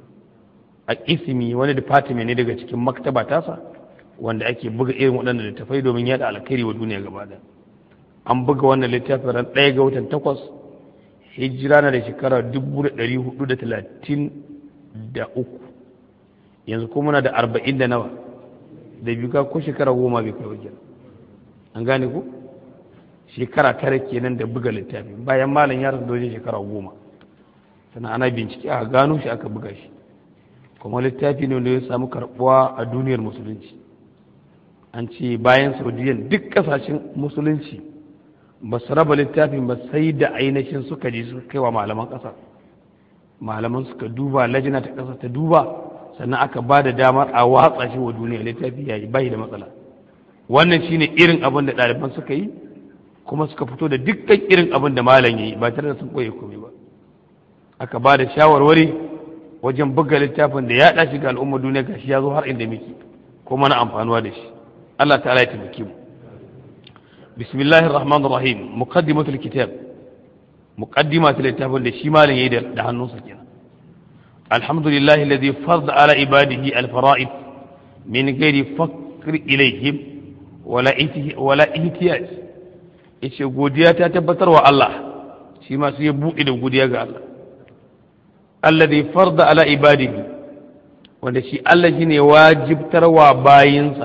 a ismi wani department ne daga cikin maktaba tasa wanda ake buga irin waɗannan littafai domin yada alkhairi wa duniya gaba da an buga wannan littafin ran ɗaya ga watan takwas hijira na da shekara dubu da ɗari hudu da talatin da uku yanzu kuma muna da arba'in da nawa da biyu ko shekara goma bai kai wajen an gane ku shekara tara kenan da buga littafi bayan malam ya rasu wajen shekara goma sannan ana bincike aka gano shi aka buga shi kuma littafi ne wanda ya samu karbuwa a duniyar musulunci an ce bayan saudiyan duk kasashen musulunci ba su raba littafin ba sai da ainihin suka je suka kai wa malaman ƙasa malaman suka duba lajina ta ƙasa ta duba sannan aka ba da damar a watsa shi wa duniya littafi ya yi bai da matsala wannan shine irin abin da ɗaliban suka yi kuma suka fito da dukkan irin abin da malam ya yi ba tare da sun koye komai ba aka ba da shawarwari wajen buga littafin da ya ɗashi ga al'ummar duniya gashi ya zo har inda muke kuma na amfanuwa da shi Allah ta'ala ya taimake mu bismillahir rahmanir rahim muqaddimatul kitab muqaddimatul littafin da shi malam yayi da hannunsa kenan الحمد لله الذي فرض على عباده الفرائض من غير فقر إليهم ولا ولا احتياج yace godiya ta tabbatar wa Allah shi ma sai ya buɗe da godiya ga Allah alladhi farda ala ibadihi wanda shi Allah shine wajibtar wa bayinsa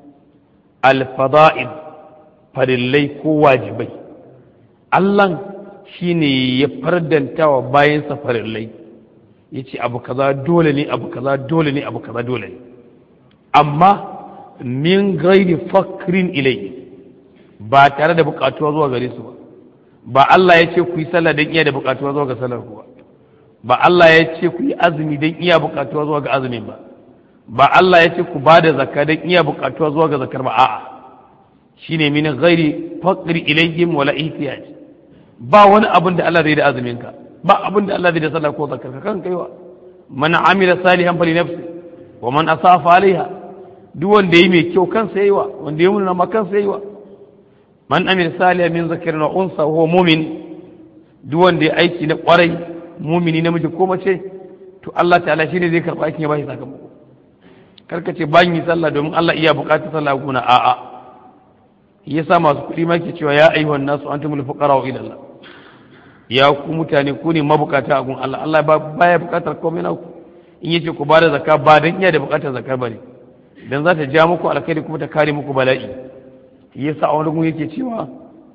al-fada'il farillai ko wajibai Allah shine ya fardanta wa bayinsa farillai yace abu kaza dole ne abu kaza dole ne abu kaza dole ne amma min ghairi fakrin ilayhi ba tare da bukatuwa zuwa gare su ba ba Allah ya ce ku yi sallah don iya da bukatuwa zuwa ga sallar ku ba ba Allah ya ce ku yi azumi don iya bukatuwa zuwa ga azumin ba ba Allah ya ce ku ba da zakka don iya bukatuwa zuwa ga zakar ba a'a shine min ghairi faqri ilayhim wala ihtiyaj ba wani abin da Allah zai da azumin ka ba abin da Allah zai da sallah ko zakar ka kan kaiwa man amila salihan fali nafsi wa man asafa alaiha, duk wanda yi mai kyau kansa yayi wa, wanda ya muna ma kansa yayi wa. Man amila salihan min zakarin wa unsa huwa mu'min, duk wanda ya aiki na kwarai mumini namiji ko mace, to Allah ta'ala shine zai karba aikin ya bashi sakamako. Karka ce ban yi sallah domin Allah iya bukatar sallah guna, a'a. Yasa masu kuɗi ma ke cewa ya ayyuhan nasu antumul fuqara ila Allah, ya ku mutane ku ne mabukata a gun Allah. Allah baya bukatar komai na ku. In yace ku bada zakka ba dan iya da bukatar zakka bane, dan za ta ja muku alkhairi kuma ta kare muku bala'i. Yasa a wani gun yake cewa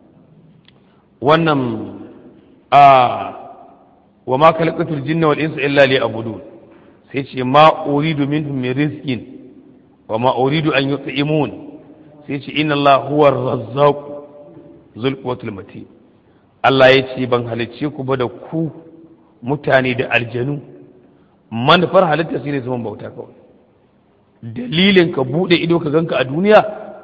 wannan a wa ma khalaqatul jinna wal insa illa liya'budun, sai ce ma uridu minhum min rizqin wa ma uridu an yut'imun, sai ce inna Allah huwa ar-razzaq zul quwwatil matin. Allah ya ce ban halicce ku ba da ku mutane da aljanu, manufar halitta shine zaman bauta kawai. Dalilin ka bude ido ka ganka a duniya,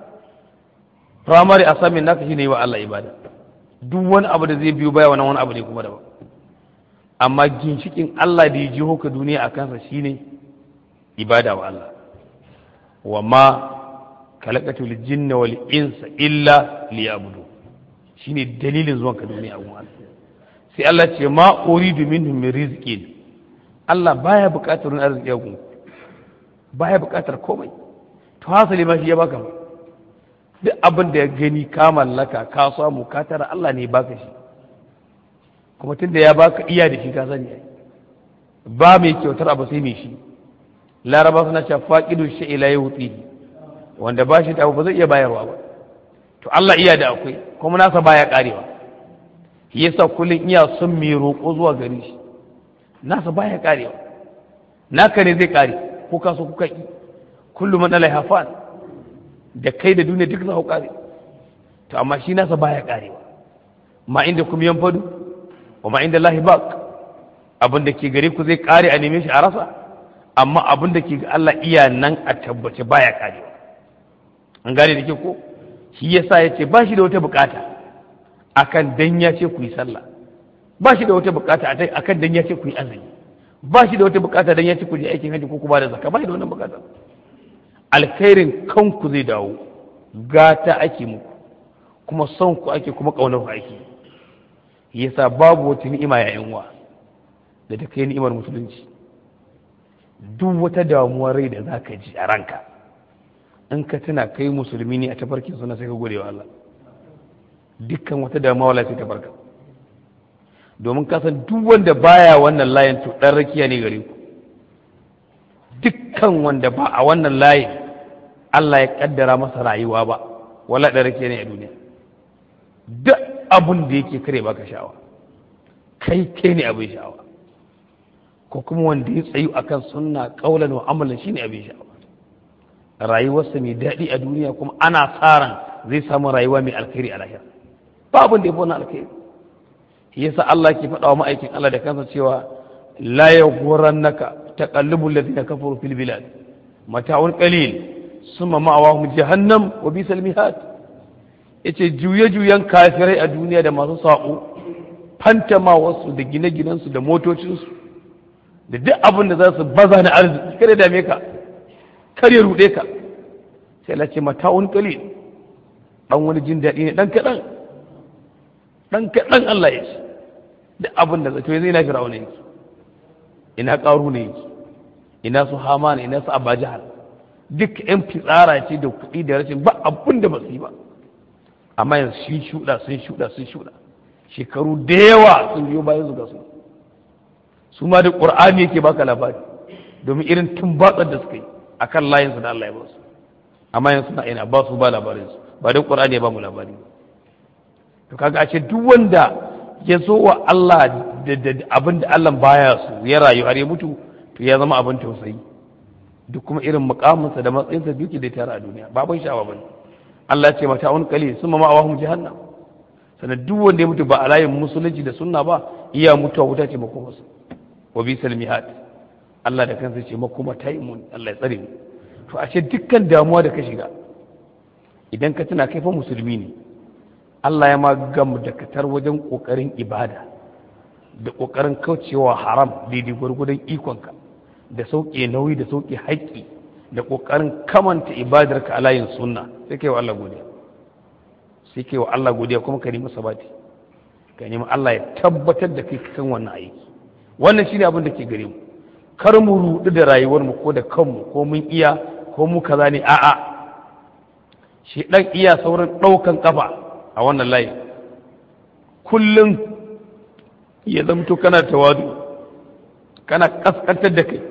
primary assignment naka shine yi wa Allah ibada. Duk wani abu da zai biyo baya wannan wani abu ne kuma daban. Amma ginshikin Allah da ya jiho ka duniya a kansa shine ibada wa Allah. Wa ma khalaqatul jinna wal insa illa liya'budun, shine dalilin zuwan ka duniya a Allah. Sai Allah ce ma uridu minhum min rizqin, Allah baya buƙatar wani arziki a gunku, baya buƙatar komai. To hasali ma shi ya baka, duk abin da ya gani ka mallaka ka samu ka tara Allah ne ya baka shi, kuma tunda ya baka iya da shi ka sani ba mai kyautar abu sai mai shi. Laraba suna cewa faqidu shay'i la yuti, wanda ba shi da abu ba zai iya bayarwa ba. To Allah iya da akwai kuma nasa baya karewa, shi yasa kullun iya son mai roƙo zuwa gare shi, nasa baya karewa. Naka ne zai kare ko ka so kuka yi, kullu man alaiha fan, da kai da duniya duk za ku kare. To amma shi nasa baya karewa. Ma inda kum yanfadu wa ma inda Allah baq, abin da ke gare ku zai kare a neme shi a rasa, amma abin da ke ga Allah iya nan a tabbace baya karewa. An gane da ke ko? Shi yasa ya ce ba shi da wata bukata akan dan ya ce ku yi sallah, ba shi da wata bukata akan dan ya ce ku yi azumi, ba shi da wata bukata dan ya ce ku je aikin haji ko ku ba da zakka, ba shi da wannan bukata. Alkhairin kanku zai dawo, gata ake muku, kuma son ku ake, kuma kaunar ku ake. Yasa babu wata ni'ima ya yanwa da ta kai ni'imar musulunci. Duk wata damuwar rai da zaka ji a ranka, in ka tuna kai musulmi ne a tafarkin suna, sai ka gode wa Allah. Dukkan wata damuwa wala sai ta barka, domin ka san duk wanda baya wannan layin to dan rakiya ne gare ku. Dukkan wanda ba a wannan layin Allah ya kaddara masa rayuwa ba, wala dan rakiya ne a duniya. Duk abun da yake kare baka sha'awa, kai kai ne abin sha'awa, ko kuma wanda ya tsayu akan sunna qaulan wa amalan shine abin sha'awa. Rayuwarsa mai daɗi a duniya, kuma ana tsaran zai samu rayuwa mai alkhairi a lahira. Ba abin da ya fi wannan alkhairi. Yasa Allah ke faɗa wa ma'aikin Allah da kansa cewa la yaghurannaka taqallubul ladina kafaru fil bilad mata'un qalil summa ma'awahum jahannam wa bisal mihad. Yace juye juyen kafirai a duniya da masu sako, fantama wasu da gine-ginensu da motocinsu da duk abin da za su baza na arziki, kada dame ka, kar ya rude ka. Sai Allah ce mata'un qalil, dan wani jin daɗi ne dan kaɗan, dan kaɗan Allah ya ce. Da abin da zato zai na Fir'auna yake, ina ƙaru ne yake, ina su Haman, ina su Abu Jahal, duk ƴan fitsara ce da kuɗi da rashin ba abin da ba su yi ba. Amma yanzu sun shuɗa sun shuɗa sun shuɗa shekaru da yawa sun biyo bayan su ga su su ma da Qur'ani yake baka labari, domin irin tumbatsar da suka yi akan layinsu da Allah ya ba su. Amma yanzu suna ina ba su ba labarin su, ba da Qur'ani ya ba mu labari. To kaga a ce duk wanda ya zo wa Allah da abin da Allah baya su ya rayu har ya mutu, to ya zama abin tausayi. Duk kuma irin mukaminsa da matsayinsa duki da tare a duniya, ba abin sha'awa bane. Allah ya ce mata wani kali sun mama awahum jahannam. Sannan duk wanda ya mutu ba a layin musulunci da sunna ba, iya mutuwa wuta ce makomarsa. Wa bisal mihad, Allah da kansa ce makoma ta yi mun, Allah ya tsare mu. To a ce dukkan damuwa da ka shiga, idan ka tuna kai fa musulmi ne, Allah ya ma gamu da katar wajen ƙoƙarin ibada da ƙoƙarin kaucewa haram daidai gwargwadon ikonka, da sauƙe nauyi da sauƙe haƙƙi da ƙoƙarin kamanta ibadarka a layin sunna sai kai wa Allah godiya sai kai wa Allah godiya kuma ka nemi sabati ka nemi Allah ya tabbatar da kai kan wannan aiki wannan shine abin da ke gare mu kar mu rudu da rayuwar mu ko da kanmu ko mun iya ko mu kaza ne a'a shi dan iya saurin ɗaukan kafa a wannan layi kullum ya zamto kana tawadu kana kaskantar da kai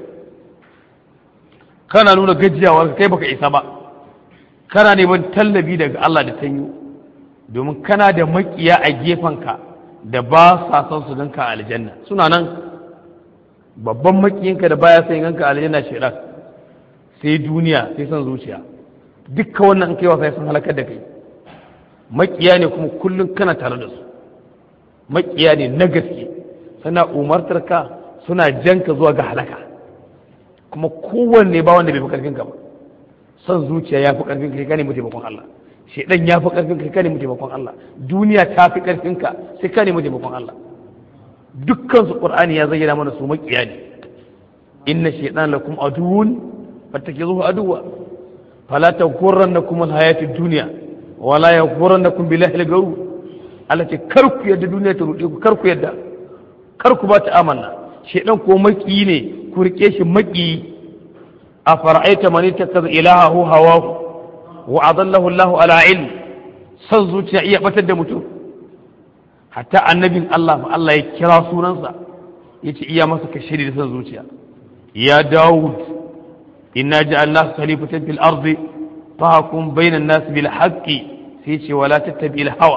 kana nuna gajiyawar kai baka isa ba kana neman tallabi daga Allah da tanyo domin kana da makiya a gefenka da ba sa son su ganka aljanna suna nan babban makiyinka da baya son ganka aljanna shedan sai duniya sai son zuciya dukkan wannan in kai wasa sun halakar da kai makiya ne kuma kullum kana tare da su makiya ne na gaske suna umartar ka suna janka zuwa ga halaka kuma kowanne ba wanda bai fi karfin ka ba son zuciya ya fi karfin kai ka nemi taimakon Allah shedan ya fi karfin kai ka nemi taimakon Allah duniya ta fi karfin ka sai ka nemi taimakon Allah dukkan su qur'ani ya zayyana mana su makiya ne inna shaytan lakum aduwwun fattakizuhu aduwwa fala taghurrannakum alhayatud dunya wala yaghurrannakum billahi al-ghurur Allah ce kar ku yadda duniya ta rude ku kar ku yadda kar ku ba ta amanna shedan ko maki ne ku rike shi maki a fara'aita man ittakaza ilahahu hawahu wa adallahu Allahu ala ilm san zuciya iya batar da mutum hatta annabin Allah fa Allah ya kira sunansa yace iya masa kashiri da san zuciya ya Dawud inna ja'alnaka khalifatan fil ardi fahkum bayna an-nas bil haqqi sai ce wala tattabi'il hawa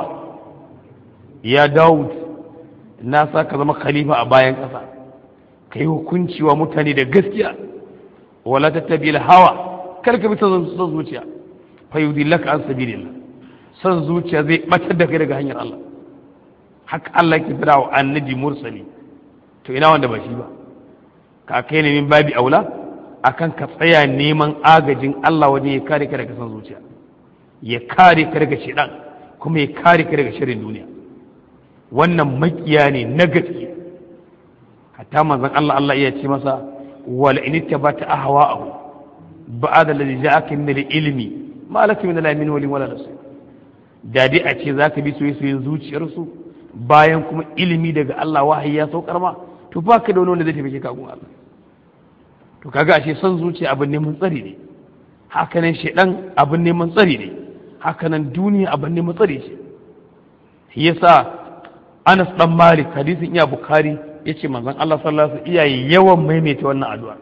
ya Dawud na saka zama khalifa a bayan kasa kai hukunci wa mutane da gaskiya wala tattabi'il hawa kar ka bi san zuciya fa yudillaka an sabilillah san zuciya zai batar da kai daga hanyar Allah haka Allah ke fada wa annabi mursali to ina wanda ba shi ba ka kai ne min babi aula akan ka tsaya neman agajin Allah wajen ya kare ka daga san zuciya ya kare ka daga shedan kuma ya kare ka daga shirin duniya wannan makiya ne na gaske hatta manzon Allah Allah ya ce masa wal in tabata ahwa'ahu ba'da alladhi ja'aka min al-ilmi ma laka min al-ilmi wali wala nasir da dai a ce zaka bi soyayyen zuciyarsu bayan kuma ilimi daga Allah wahayi ya saukar ma to baka da wani wanda zai taimake ka gun Allah to kaga ashe son zuciya abin neman tsari ne hakanan shedan abin neman tsari ne hakanan duniya abin neman tsari ce shi yasa Anas dan Malik hadisin iya Bukhari yace manzon Allah sallallahu alaihi wasallam iya yawan maimaita wannan addu'a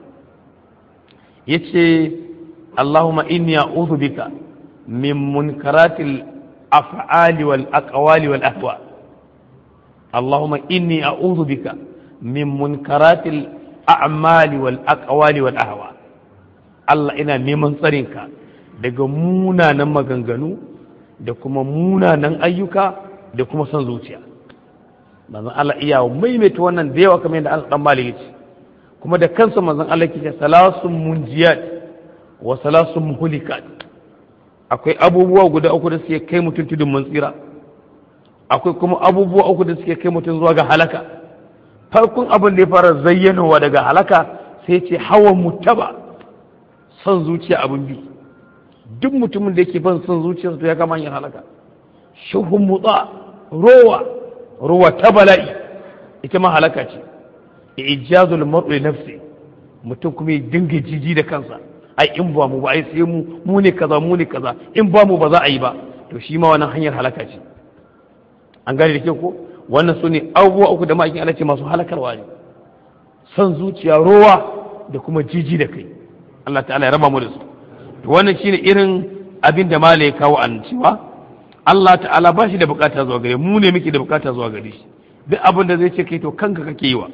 yace Allahumma inni a'udhu bika min munkaratil af'ali wal aqwali wal ahwa Allahumma inni a'udhu bika min munkaratil a'mali wal aqwali wal ahwa Allah ina neman tsarinka daga munanan maganganu da kuma munanan ayyuka da kuma son zuciya manzon Allah iya maimaita wannan da yawa kamar yadda Allah dan Malik yace kuma da kansa manzon Allah yake salasun munjiyat wa salasun muhlikat akwai abubuwa guda uku da suke kai mutum tudun mun tsira akwai kuma abubuwa uku da suke kai mutum zuwa ga halaka farkon abin da ya fara zayyanowa daga halaka sai ce hawan mutaba son zuciya abin bi duk mutumin da yake ban son zuciyarsa to ya kama yin halaka shuhun mutsa rowa rowa ta bala'i ita ma halaka ce ijazul mar'i nafsi mutum kuma ya dinga jiji da kansa ai in ba mu ba ai sai mu mu ne kaza mu ne kaza in ba mu ba za a yi ba to shi ma wannan hanyar halaka ce an gane da ke ko wannan su ne abubuwa uku da ma'aikin Allah ce masu halakarwa ne son zuciya rowa da kuma jiji da kai Allah ta'ala ya raba mu da su to wannan shine irin abin da malai ya kawo an cewa Allah ta'ala ba shi da bukata zuwa gare mu ne muke da bukata zuwa gare shi duk abin da zai ce kai to kanka kake yi wa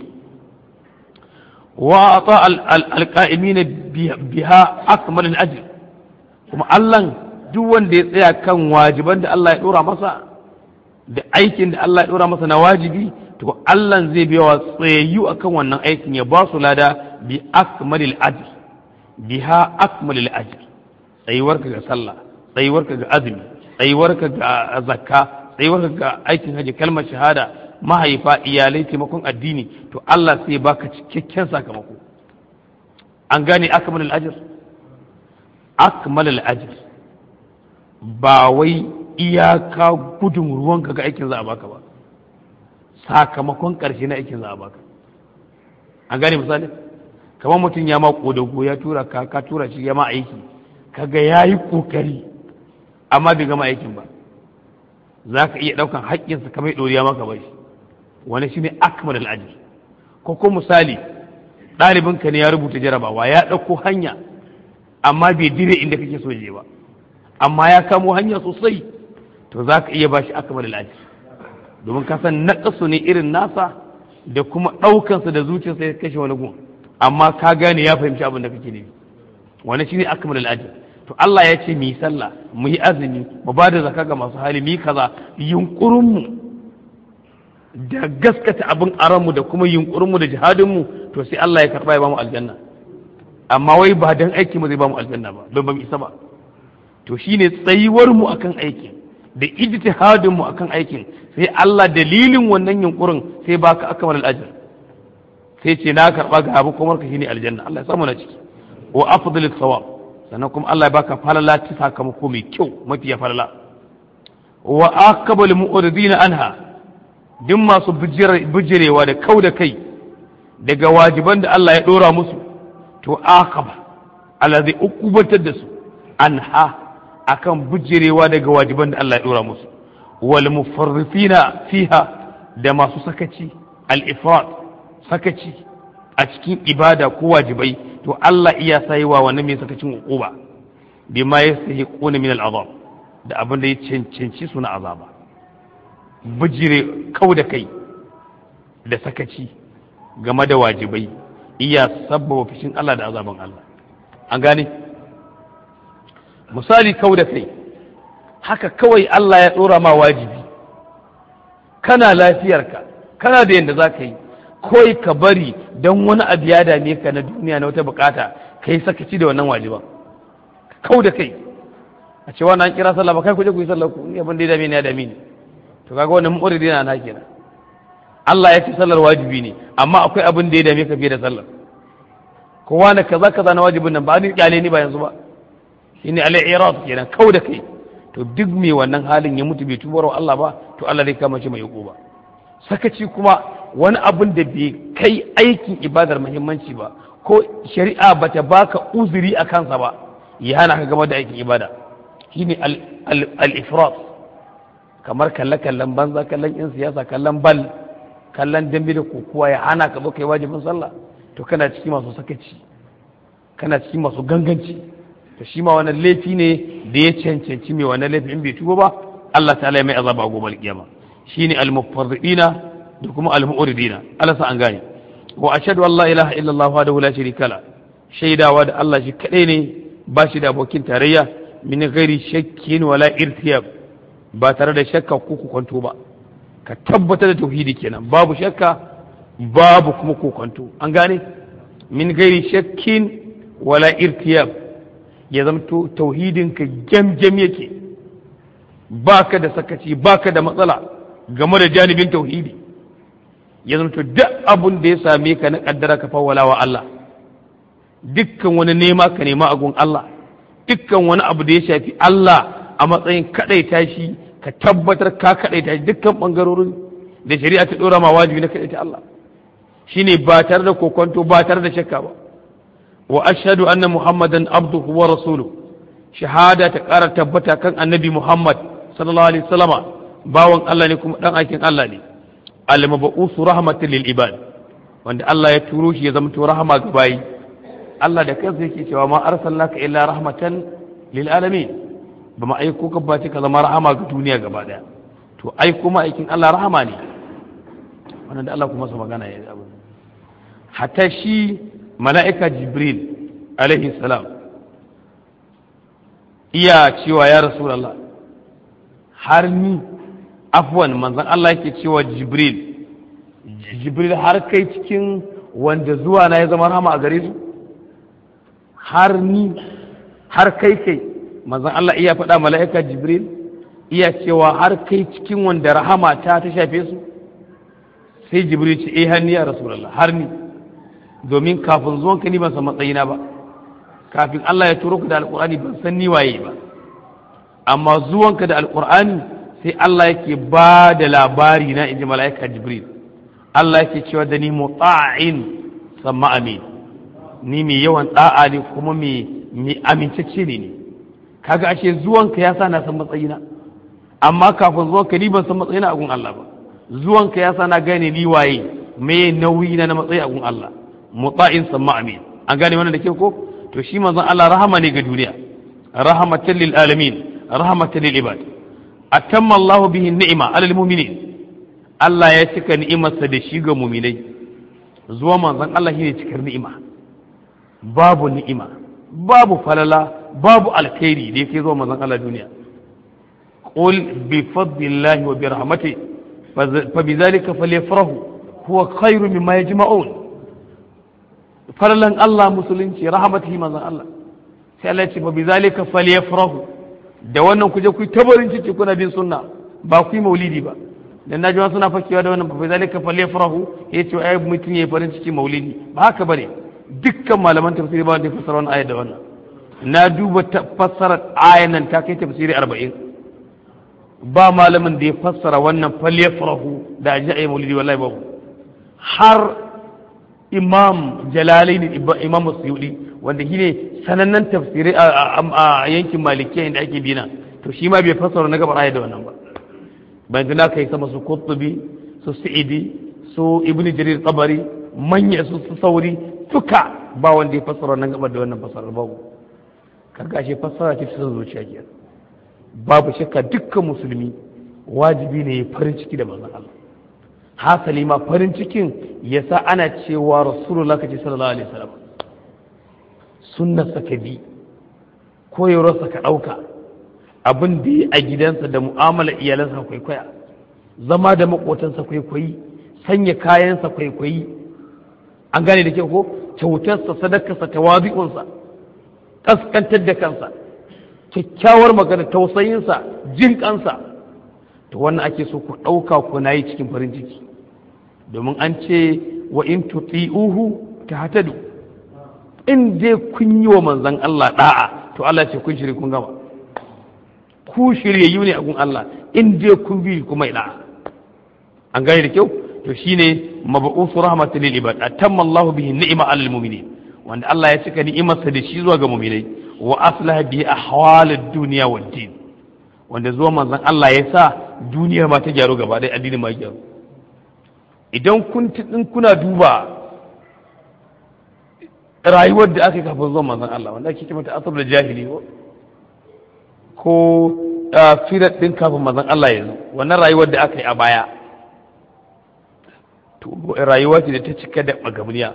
wa ata alqa'imin biha akmal al-ajr kuma Allah duk wanda ya tsaya kan wajiban da Allah ya dora masa da aikin da Allah ya dora masa na wajibi to Allah zai biya wa tsayayyu akan wannan aikin ya ba su lada bi akmalil ajr biha akmalil ajr tsayuwarka ga sallah tsayuwarka ga azumi tsayuwarka ga zakka tsayuwarka ga aikin haji kalmar shahada mahaifa iyalai taimakon addini to Allah sai baka cikakken sakamako an gane akmal al-ajr akmal al-ajr ba wai iyaka gudun ruwanka ga aikin za a baka ba, sakamakon ƙarshe na aikin za a baka. An gane misali kamar mutum ya ma kodago ya tura ka ka tura shi ya ma aiki kaga yayi kokari amma bai gama aikin ba, za ka iya ɗaukan haƙƙinsa kamar ɗoriya maka bai wani shi ne akmal al-ajr. ko ko misali ɗalibinka ne ya rubuta jarabawa ya ɗauko hanya amma bai dire inda kake so je ba, amma ya kamo hanya sosai, to za ka iya ba shi akmal al-ajr domin ka san naƙasu ne irin nasa da kuma ɗaukansa da zuciyarsa ya kashe wani gun, amma ka gane ya fahimci abin da kake nufi, wani shi ne akmal al-ajr. to Allah ya ce mu yi sallah mu yi azumi mu ba da zakka ga masu hali mu yi kaza, yunkurinmu da gaskata abin aranmu da kuma yunkurinmu da jihadinmu, to sai Allah ya karba ya ba mu aljanna. Amma wai ba dan aiki mu zai ba mu aljanna ba, don ba mu isa ba. to shine tsayuwar mu akan aikin da ijtihadin mu akan aikin, sai Allah dalilin wannan yunkurin sai baka akmal al-ajr, sai ce na karba ga abu kuma ka shine aljanna. Allah ya samu na ciki. wa afdalut thawab, sannan kuma Allah ya baka falala ta sakamako mai kyau mafiya falala. wa aqbal mu'ridina anha, duk masu bijirewa da kau da kai daga wajiban da Allah ya dora musu, to aqaba Allah zai ukubatar da su anha akan bijirewa daga wajiban da Allah ya dora musu. wal mufarrifina fiha, da masu sakaci al-ifrat, sakaci a cikin ibada ko wajibai, to Allah iya sayiwa wannan mai sakacin uquba bima yastahiquna min al-azab, da abin da ya cancanci su na azaba. bijire kau da kai da sakaci game da wajibai iya sabbaba fishin Allah da azaban Allah. an gane misali kau da kai haka kawai Allah ya tsora ma wajibi, kana lafiyarka kana da yadda za ka yi kawai ka bari don wani abu ya dame ka na duniya na wata bukata ka yi sakaci da wannan wajiban, kau da kai a cewa na an kira sallah ba kai kuje ku yi sallah ku, ni abin da ya dame ni ya dame ni, to kaga wannan mu'ridi na na kenan. Allah ya ce sallar wajibi ne, amma akwai abin da ya dame ka fiye da sallar. kowa na kaza kaza na wajibin nan ba ni kyale ni ba yanzu ba, shine al-i'rad kenan, kau da kai. to duk mai wannan halin ya mutu bai tubar wa Allah ba, to Allah zai kama shi mai ba. sakaci kuma wani abin da bai kai aikin ibadar muhimmanci ba, ko shari'a bata baka uzuri a kansa ba, ya hana ka gaba da aikin ibada, shine al-ifrat. kamar kalle-kallen banza, kallon yan siyasa, kallon bal, kallon dambe da kokowa ya hana ka zo kai wajibin sallah, to kana ciki masu sakaci, kana ciki masu ganganci. to shi ma wannan laifi ne da ya cancanci mai wannan laifi in bai tuba ba, Allah ta'ala ya mai azaba gobe al-kiyama. shine al-mufarridina da kuma al-mu'ridina. Allah sa an gane. wa ashhadu an la ilaha illallah wahdahu la sharika la, shaidawa da Allah shi kadai ne ba shi da abokin tarayya, min ghairi shakkin wala irtiyab, ba tare da shakka ko kokonto ba. ka tabbatar da tauhidi kenan, babu shakka babu kuma kokonto. an gane min ghairi shakkin wala irtiyab, ya zamto tauhidinka gyamgyam yake, baka da sakaci baka da matsala game da janibin tauhidi. ya zamto duk abun da ya same ka na kaddara ka fawwala wa Allah, dukkan wani nema ka nema a gun Allah, dukkan wani abu da ya shafi Allah a matsayin kadaita shi ka tabbatar ka kadaita shi dukkan bangarorin da shari'a ta dora ma wajibi na kadaita Allah, shine ba tare da kokonto ba tare da shakka ba. wa ashhadu anna muhammadan abduhu wa rasuluhu, shahada ta ƙara tabbata kan annabi Muhammad sallallahu alaihi wasallama bawan Allah ne kuma dan aikin Allah ne. al-mab'usu rahmatan lil ibad, wanda Allah ya turo shi ya zama to rahama ga bayi. Allah da kansa yake cewa ma arsalnaka illa rahmatan lil alamin, ba ma aiko ka ba ka zama rahama ga duniya gaba daya. to ai kuma aikin Allah rahama ne, wannan da Allah kuma sa magana ya abu. hatta shi mala'ika Jibril alaihi salam iya cewa ya Rasulallah, har ni afwan manzan Allah yake cewa Jibril, Jibril har kai cikin wanda zuwa na ya zama rahama a gare su, har ni har kai kai manzan Allah iya faɗa mala'ika Jibril iya cewa har kai cikin wanda rahama ta ta shafe su, sai Jibril ce eh har ni ya Rasulallah, har ni. domin kafin zuwanka ni ban san matsayina ba, kafin Allah ya turo ka da alqur'ani ban san ni waye ba, amma zuwanka da alqur'ani sai Allah yake ba da labari na inji mala'ika Jibril. Allah yake cewa da ni muta'in samma amin, ni mai yawan da'a ne kuma mai amincacce ne ne. Kaga ashe zuwanka ya sa na san matsayina, amma kafin zuwanka ni ban san matsayina a gun Allah ba. Zuwanka ya sa na gane ni waye, me nauyi na na matsayi a gun Allah. Muta'in samma amin, an gane wannan da ke ko? To shi manzon Allah rahama ne ga duniya, rahmatan lil alamin, rahmatan lil ibad. Atamma Allahu bihi ni'ima alal mu'minin, Allah ya cika ni'imarsa da shi ga mu'minai. Zuwa manzon Allah shine cikar ni'ima, babu ni'ima, babu falala, babu alkhairi da yake zuwa manzon Allah duniya. Qul bi fadlillahi wa bi rahmatihi fa bi dhalika falyafrahu huwa khairu mimma yajma'un. Falalan Allah musulunci, rahmatihi manzon Allah, sai Allah ya ce fa bi dhalika falyafrahu, da wannan kuje ku tabarin ciki kuna bin sunna, ba ku yi maulidi ba. Dan naji wasu suna fakewa da wannan fa bi dhalika falyafrahu, yace ai mutun yayi farin ciki maulidi, ba haka bane. Dukkan malaman tafsiri ba wanda ya fassara wannan ayat da wannan. Na duba fassarar ayan nan ta kai tafsiri arba'in, ba malamin da ya fassara wannan falyafrahu da aji ayi maulidi, wallahi babu. Har imam jalalaini imam suyudi wanda shine sanannen tafsiri a yankin malikiya inda ake bina, to shi ma bai fassara na gabar ayat da wannan ba. Ban tana kai sama su Qurtubi, su Sa'idi, su Ibn Jarir Tabari, manya su Sauri, duka ba wanda ya fassara nan gabar da wannan fassarar babu. Kaga shi fassara ce ta zuciya ke. Babu shakka dukkan musulmi wajibi ne ya farin ciki da manzon Allah. Hasali ma farin cikin yasa ana cewa Rasulullah kace sallallahu alaihi wasallam sunnarsa ka bi, koyarwarsa ka ɗauka, abin da yi a gidansa da mu'amala iyalansa kwaikwaya, zama da maƙotansa kwaikwayi, sanya kayansa kwaikwayi, an gane da kyau ko? Kyautarsa, sadakarsa, tawazi'unsa, kaskantar da kansa, kyakkyawar magana, tausayinsa, jin kansa, to wannan ake so ku ɗauka ku na yi cikin farin ciki, domin an ce wa in tuti'uhu tahtadu, in dai kun yi wa manzon Allah da'a to Allah ce kun shirye kun gama, ku shiryayyu ne a gun Allah in dai kun bi kuma da'a. An gane da kyau? To shine mab'usu rahmatan lil ibad, atamma Allah bihi ni'ma alal mu'minin, wanda Allah ya cika ni'imarsa da shi zuwa ga mu'minai, wa aslaha bihi ahwal ad-dunya wad din, wanda zuwa manzon Allah ya sa duniyar ma ta gyaru gaba ɗaya, addinin ma gyaru. Idan kun din kuna duba rayuwar da aka yi kafin zuwa manzon Allah, wanda ake kimanta asab da jahili ko firar din kafin manzon Allah yanzu, wannan rayuwar da aka yi a baya to rayuwa ce da ta cika da magamniya,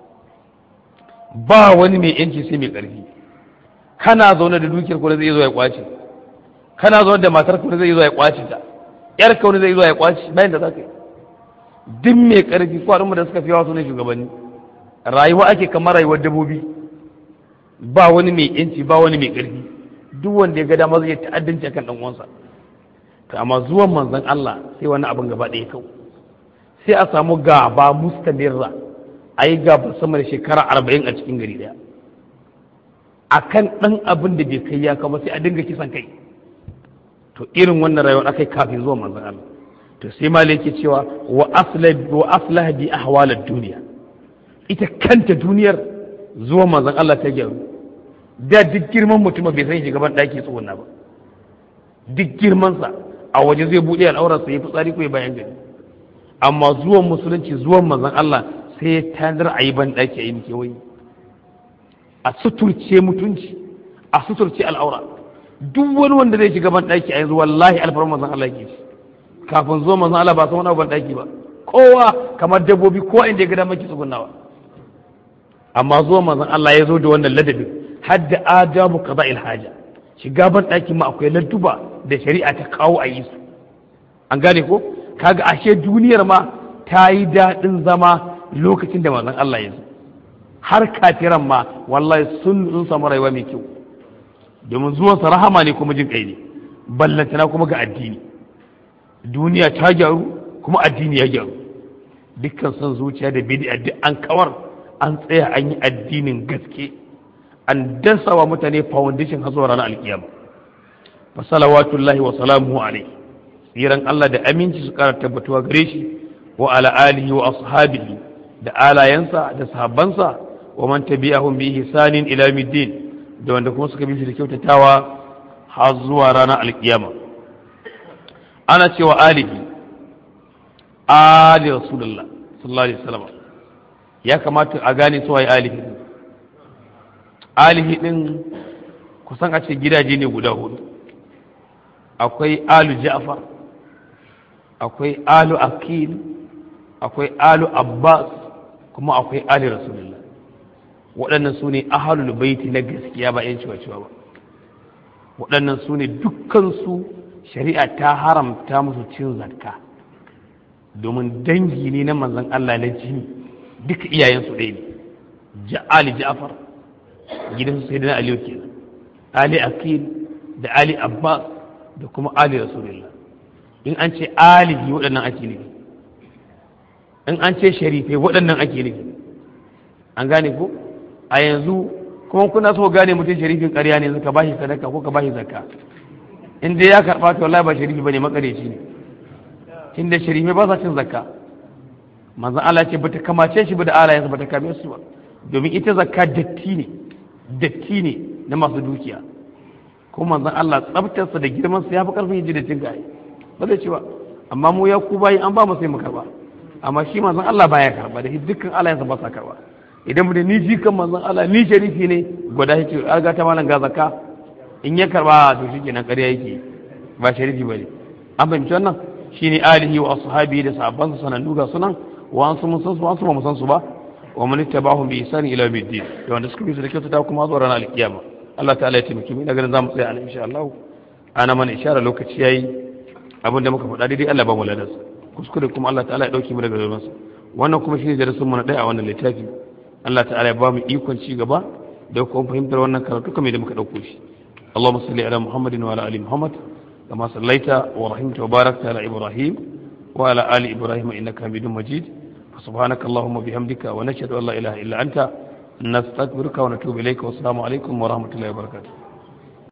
ba wani mai yanci sai mai ƙarfi. Kana zaune da dukiyar ko zai zo ya kwace, kana zaune da matar ko zai zo ya kwace ta, yar ka wani zai zo ya kwace, bayan da zaka yi. Duk mai ƙarfi ko al'umma da suka fi yawa su ne shugabanni. Rayuwa ake kamar rayuwar dabbobi, ba wani mai yanci ba wani mai ƙarfi, duk wanda ya ga dama zai ta'addanci akan dan uwansa. To amma zuwan manzon Allah sai wani abin gaba ɗaya kau, sai a samu gaba mustamirra, a yi gaba sama da shekara arba'in a cikin gari daya akan ɗan abin da bai kai ya kama, sai a dinga kisan kai. To irin wannan rayuwar aka yi kafin zuwa manzon Allah. To sai malai yake cewa wa aslah bi ahwalad duniya, ita kanta duniyar zuwa manzon Allah ta gyaru. Da duk girman mutum bai san shugaban ɗaki tsohonna ba, duk girmansa a waje zai buɗe al'aurarsa ya fitsari ko ya bayan gari, amma zuwan musulunci zuwan manzon Allah sai ya tanar a yi ban ɗaki a yi kewaye, a suturce mutunci, a suturce al'aura. Duk wani wanda zai shiga ban ɗaki a yanzu wallahi alfarman manzon Allah ke shi. Kafin zuwan manzon Allah ba san wani ban ɗaki ba, kowa kamar dabbobi kowa inda ya ga damar ki tsugunnawa. Amma zuwan manzon Allah ya zo da wannan ladabin, hadda adabu qada'il haja, shiga ban ɗaki ma akwai ladduba da shari'a ta kawo a yi su. An gane ko? Kaga ashe duniyar ma ta yi daɗin zama lokacin da manzon Allah ya zo. Har kafiran ma wallahi sun sun samu rayuwa mai kyau, domin zuwansa rahama ne kuma jin kai ne, ballantana kuma ga addini. Duniya ta gyaru kuma addini ya gyaru, dukkan son zuciya da bid'a duk an kawar, an tsaya an yi addinin gaske an dasawa mutane foundation har zuwa ranar alkiyama fa salawatullahi wa salamuhu alaihi tsiran Allah da aminci su kara tabbatuwa gare shi wa ala alihi wa ashabihi da alayansa da sahabbansa wa man tabi'ahum bi ihsanin ila yawmiddin da wanda kuma suka bi shi da kyautatawa har zuwa ranar alkiyama ana cewa alihi ali rasulullah sallallahu alaihi wasallam ya kamata a gane su waye alihi alihi din kusan a ce gidaje ne guda hudu akwai alu ja'far akwai alu akil akwai alu abbas kuma akwai ali rasulullah waɗannan su ne ahalul baiti na gaskiya ba yan ciwa-ciwa ba waɗannan su ne dukkansu shari'a ta haramta musu cin zakka domin dangi ne na manzon Allah na jini duka iyayensu ɗaya ne ali ja'far gidansu sai da aliyu kenan ali akil da ali abbas da kuma ali rasulullah in an ce alihi waɗannan ake nufi in an ce sharifai waɗannan ake nufi an gane ko a yanzu kuma kuna so gane mutum sharifin ƙarya ne ka bashi sadaka ko ka bashi zakka in dai ya karɓa to wallahi ba sharifi bane makareci ne inda sharifai ba sa cin zakka manzon Allah ce bata kamace shi ba da alayansa bata kame su ba domin ita zakka datti ne datti ne na masu dukiya ko manzon Allah tsaftarsa da girman sa yafi karfin yaji da cin gaye ba zai ci ba amma mu ya ku bayi an ba mu sai mu karba amma shi manzon Allah baya karba da dukkan alayansa ba sa karba idan mutum ni jikan manzon Allah ni sharifi ne gwada shi ce ga ta malan ga zakka in ya karba to shi kenan ƙarya yake ba sharifi bane an fahimci wannan shine alihi wa ashabi da sahabban sa sanan duga sunan wa an sun san su an su ba mu san su ba wa man ittaba'ahum bi ihsan ila yawmiddin da wanda suka bi su da kyauta kuma zuwa ranar alkiyama Allah ta'ala ya taimake mu ina ganin zamu tsaya a insha Allah ana mana ishara lokaci yayi abinda muka faɗa daidai Allah ba mu ladarsa kuskure kuma Allah ta'ala ya dauke mu daga zuwansa wannan kuma shine darasin mu na ɗaya a wannan littafi Allah ta'ala ya ba mu ikon ci gaba da kuma fahimtar wannan karatu kamar da muka dauko shi Allahumma salli ala Muhammadin wa ala ali Muhammad kama sallaita wa rahimta wa barakta ala Ibrahim wa ala ali Ibrahim innaka Hamidum Majid subhanaka Allahumma bihamdika wa nashhadu an la ilaha illa anta nastaghfiruka wa natubu ilayka wa assalamu alaikum wa rahmatullahi wa barakatuh